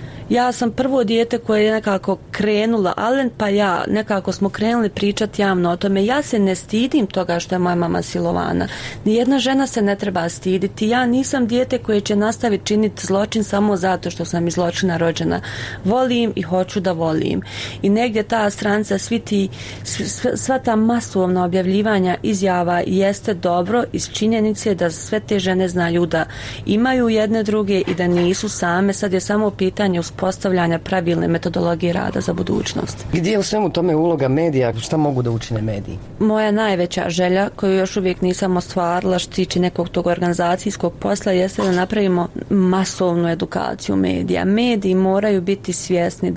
Speaker 2: Ja sam prvo dijete koje je nekako krenula, Alen pa ja, nekako smo krenuli pričati javno o tome. Ja se ne stidim toga što je moja mama silovana. Nijedna žena se ne treba stiditi. Ja nisam dijete koje će nastaviti činiti zločin samo zato što sam iz zločina rođena. Volim i hoću da volim. I negdje ta stranica, svi ti, sva ta masovna objavljivanja izjava jeste dobro iz činjenice da sve te žene znaju da imaju jedne druge i da nisu same. Sad je samo pitanje postavljanja pravilne metodologije rada za budućnost.
Speaker 18: Gdje je u svemu tome uloga medija? Šta mogu da učine mediji?
Speaker 2: Moja najveća želja, koju još uvijek nisam ostvarila što tiče nekog tog organizacijskog posla, jeste da napravimo masovnu edukaciju medija. Mediji moraju biti svjesni da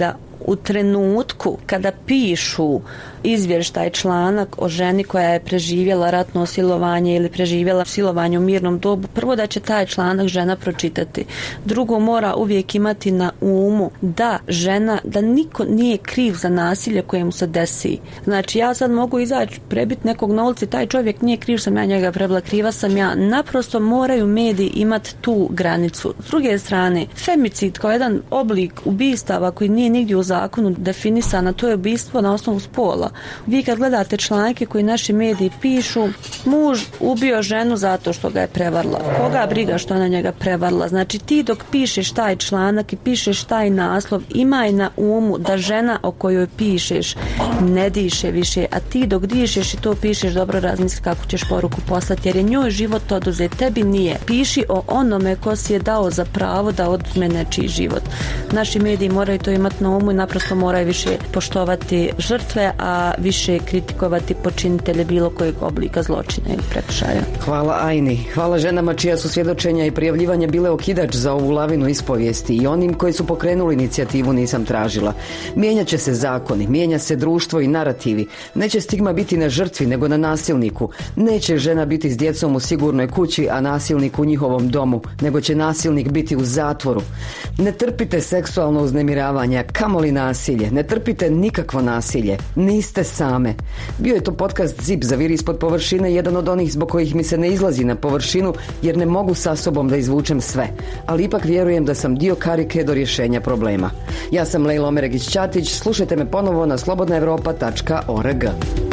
Speaker 2: u trenutku kada pišu izvještaj članak o ženi koja je preživjela ratno silovanje ili preživjela silovanje u mirnom dobu, prvo da će taj članak žena pročitati. Drugo, mora uvijek imati na umu da žena, da niko nije kriv za nasilje koje mu se desi. Znači ja sad mogu izaći, prebiti nekog na ulici, taj čovjek nije kriv, sam ja njega prebila, kriva sam ja. Naprosto moraju mediji imati tu granicu. S druge strane, femicid kao jedan oblik ubistava koji nije nigdje u zakonu definisan, a to je ubistvo na osnovu spola. Vi kad gledate članke koji naši mediji pišu, muž ubio ženu zato što ga je prevarila. Koga briga što ona njega prevarila? Znači ti dok pišeš taj članak i pišeš taj naslov, imaj na umu da žena o kojoj pišeš ne diše više, a ti dok dišeš i to pišeš, dobro razmisli kako ćeš poruku poslati, jer je njoj život oduzet, tebi nije. Piši o onome ko si je dao za pravo da oduzme nečiji život. Naši mediji moraju to imati na umu i naprosto moraju više poštovati žrtve, a više kritikovati počinitelje bilo kojeg oblika zločina ili prekršaja.
Speaker 18: Hvala Ajni. Hvala ženama čija su svjedočenja i prijavljivanja bile okidač za ovu lavinu ispovijesti i onim koji su pokrenuli inicijativu Nisam tražila. Mijenjat će se zakoni, mijenja se društvo i narativi. Neće stigma biti na žrtvi nego na nasilniku. Neće žena biti s djecom u sigurnoj kući, a nasilnik u njihovom domu, nego će nasilnik biti u zatvoru. Ne trpite seksualno uznemiravanje, kamoli nasilje. Ne trpite nikakvo nasilje. Niste same. Bio je to podcast Zip zaviri ispod površine, jedan od onih zbog kojih mi se ne izlazi na površinu jer ne mogu sa sobom da izvučem sve. Ali ipak vjerujem da sam dio karike do rješenja problema. Ja sam Lejla Omeregić-Ćatić, slušajte me ponovo na slobodna europa tačka org.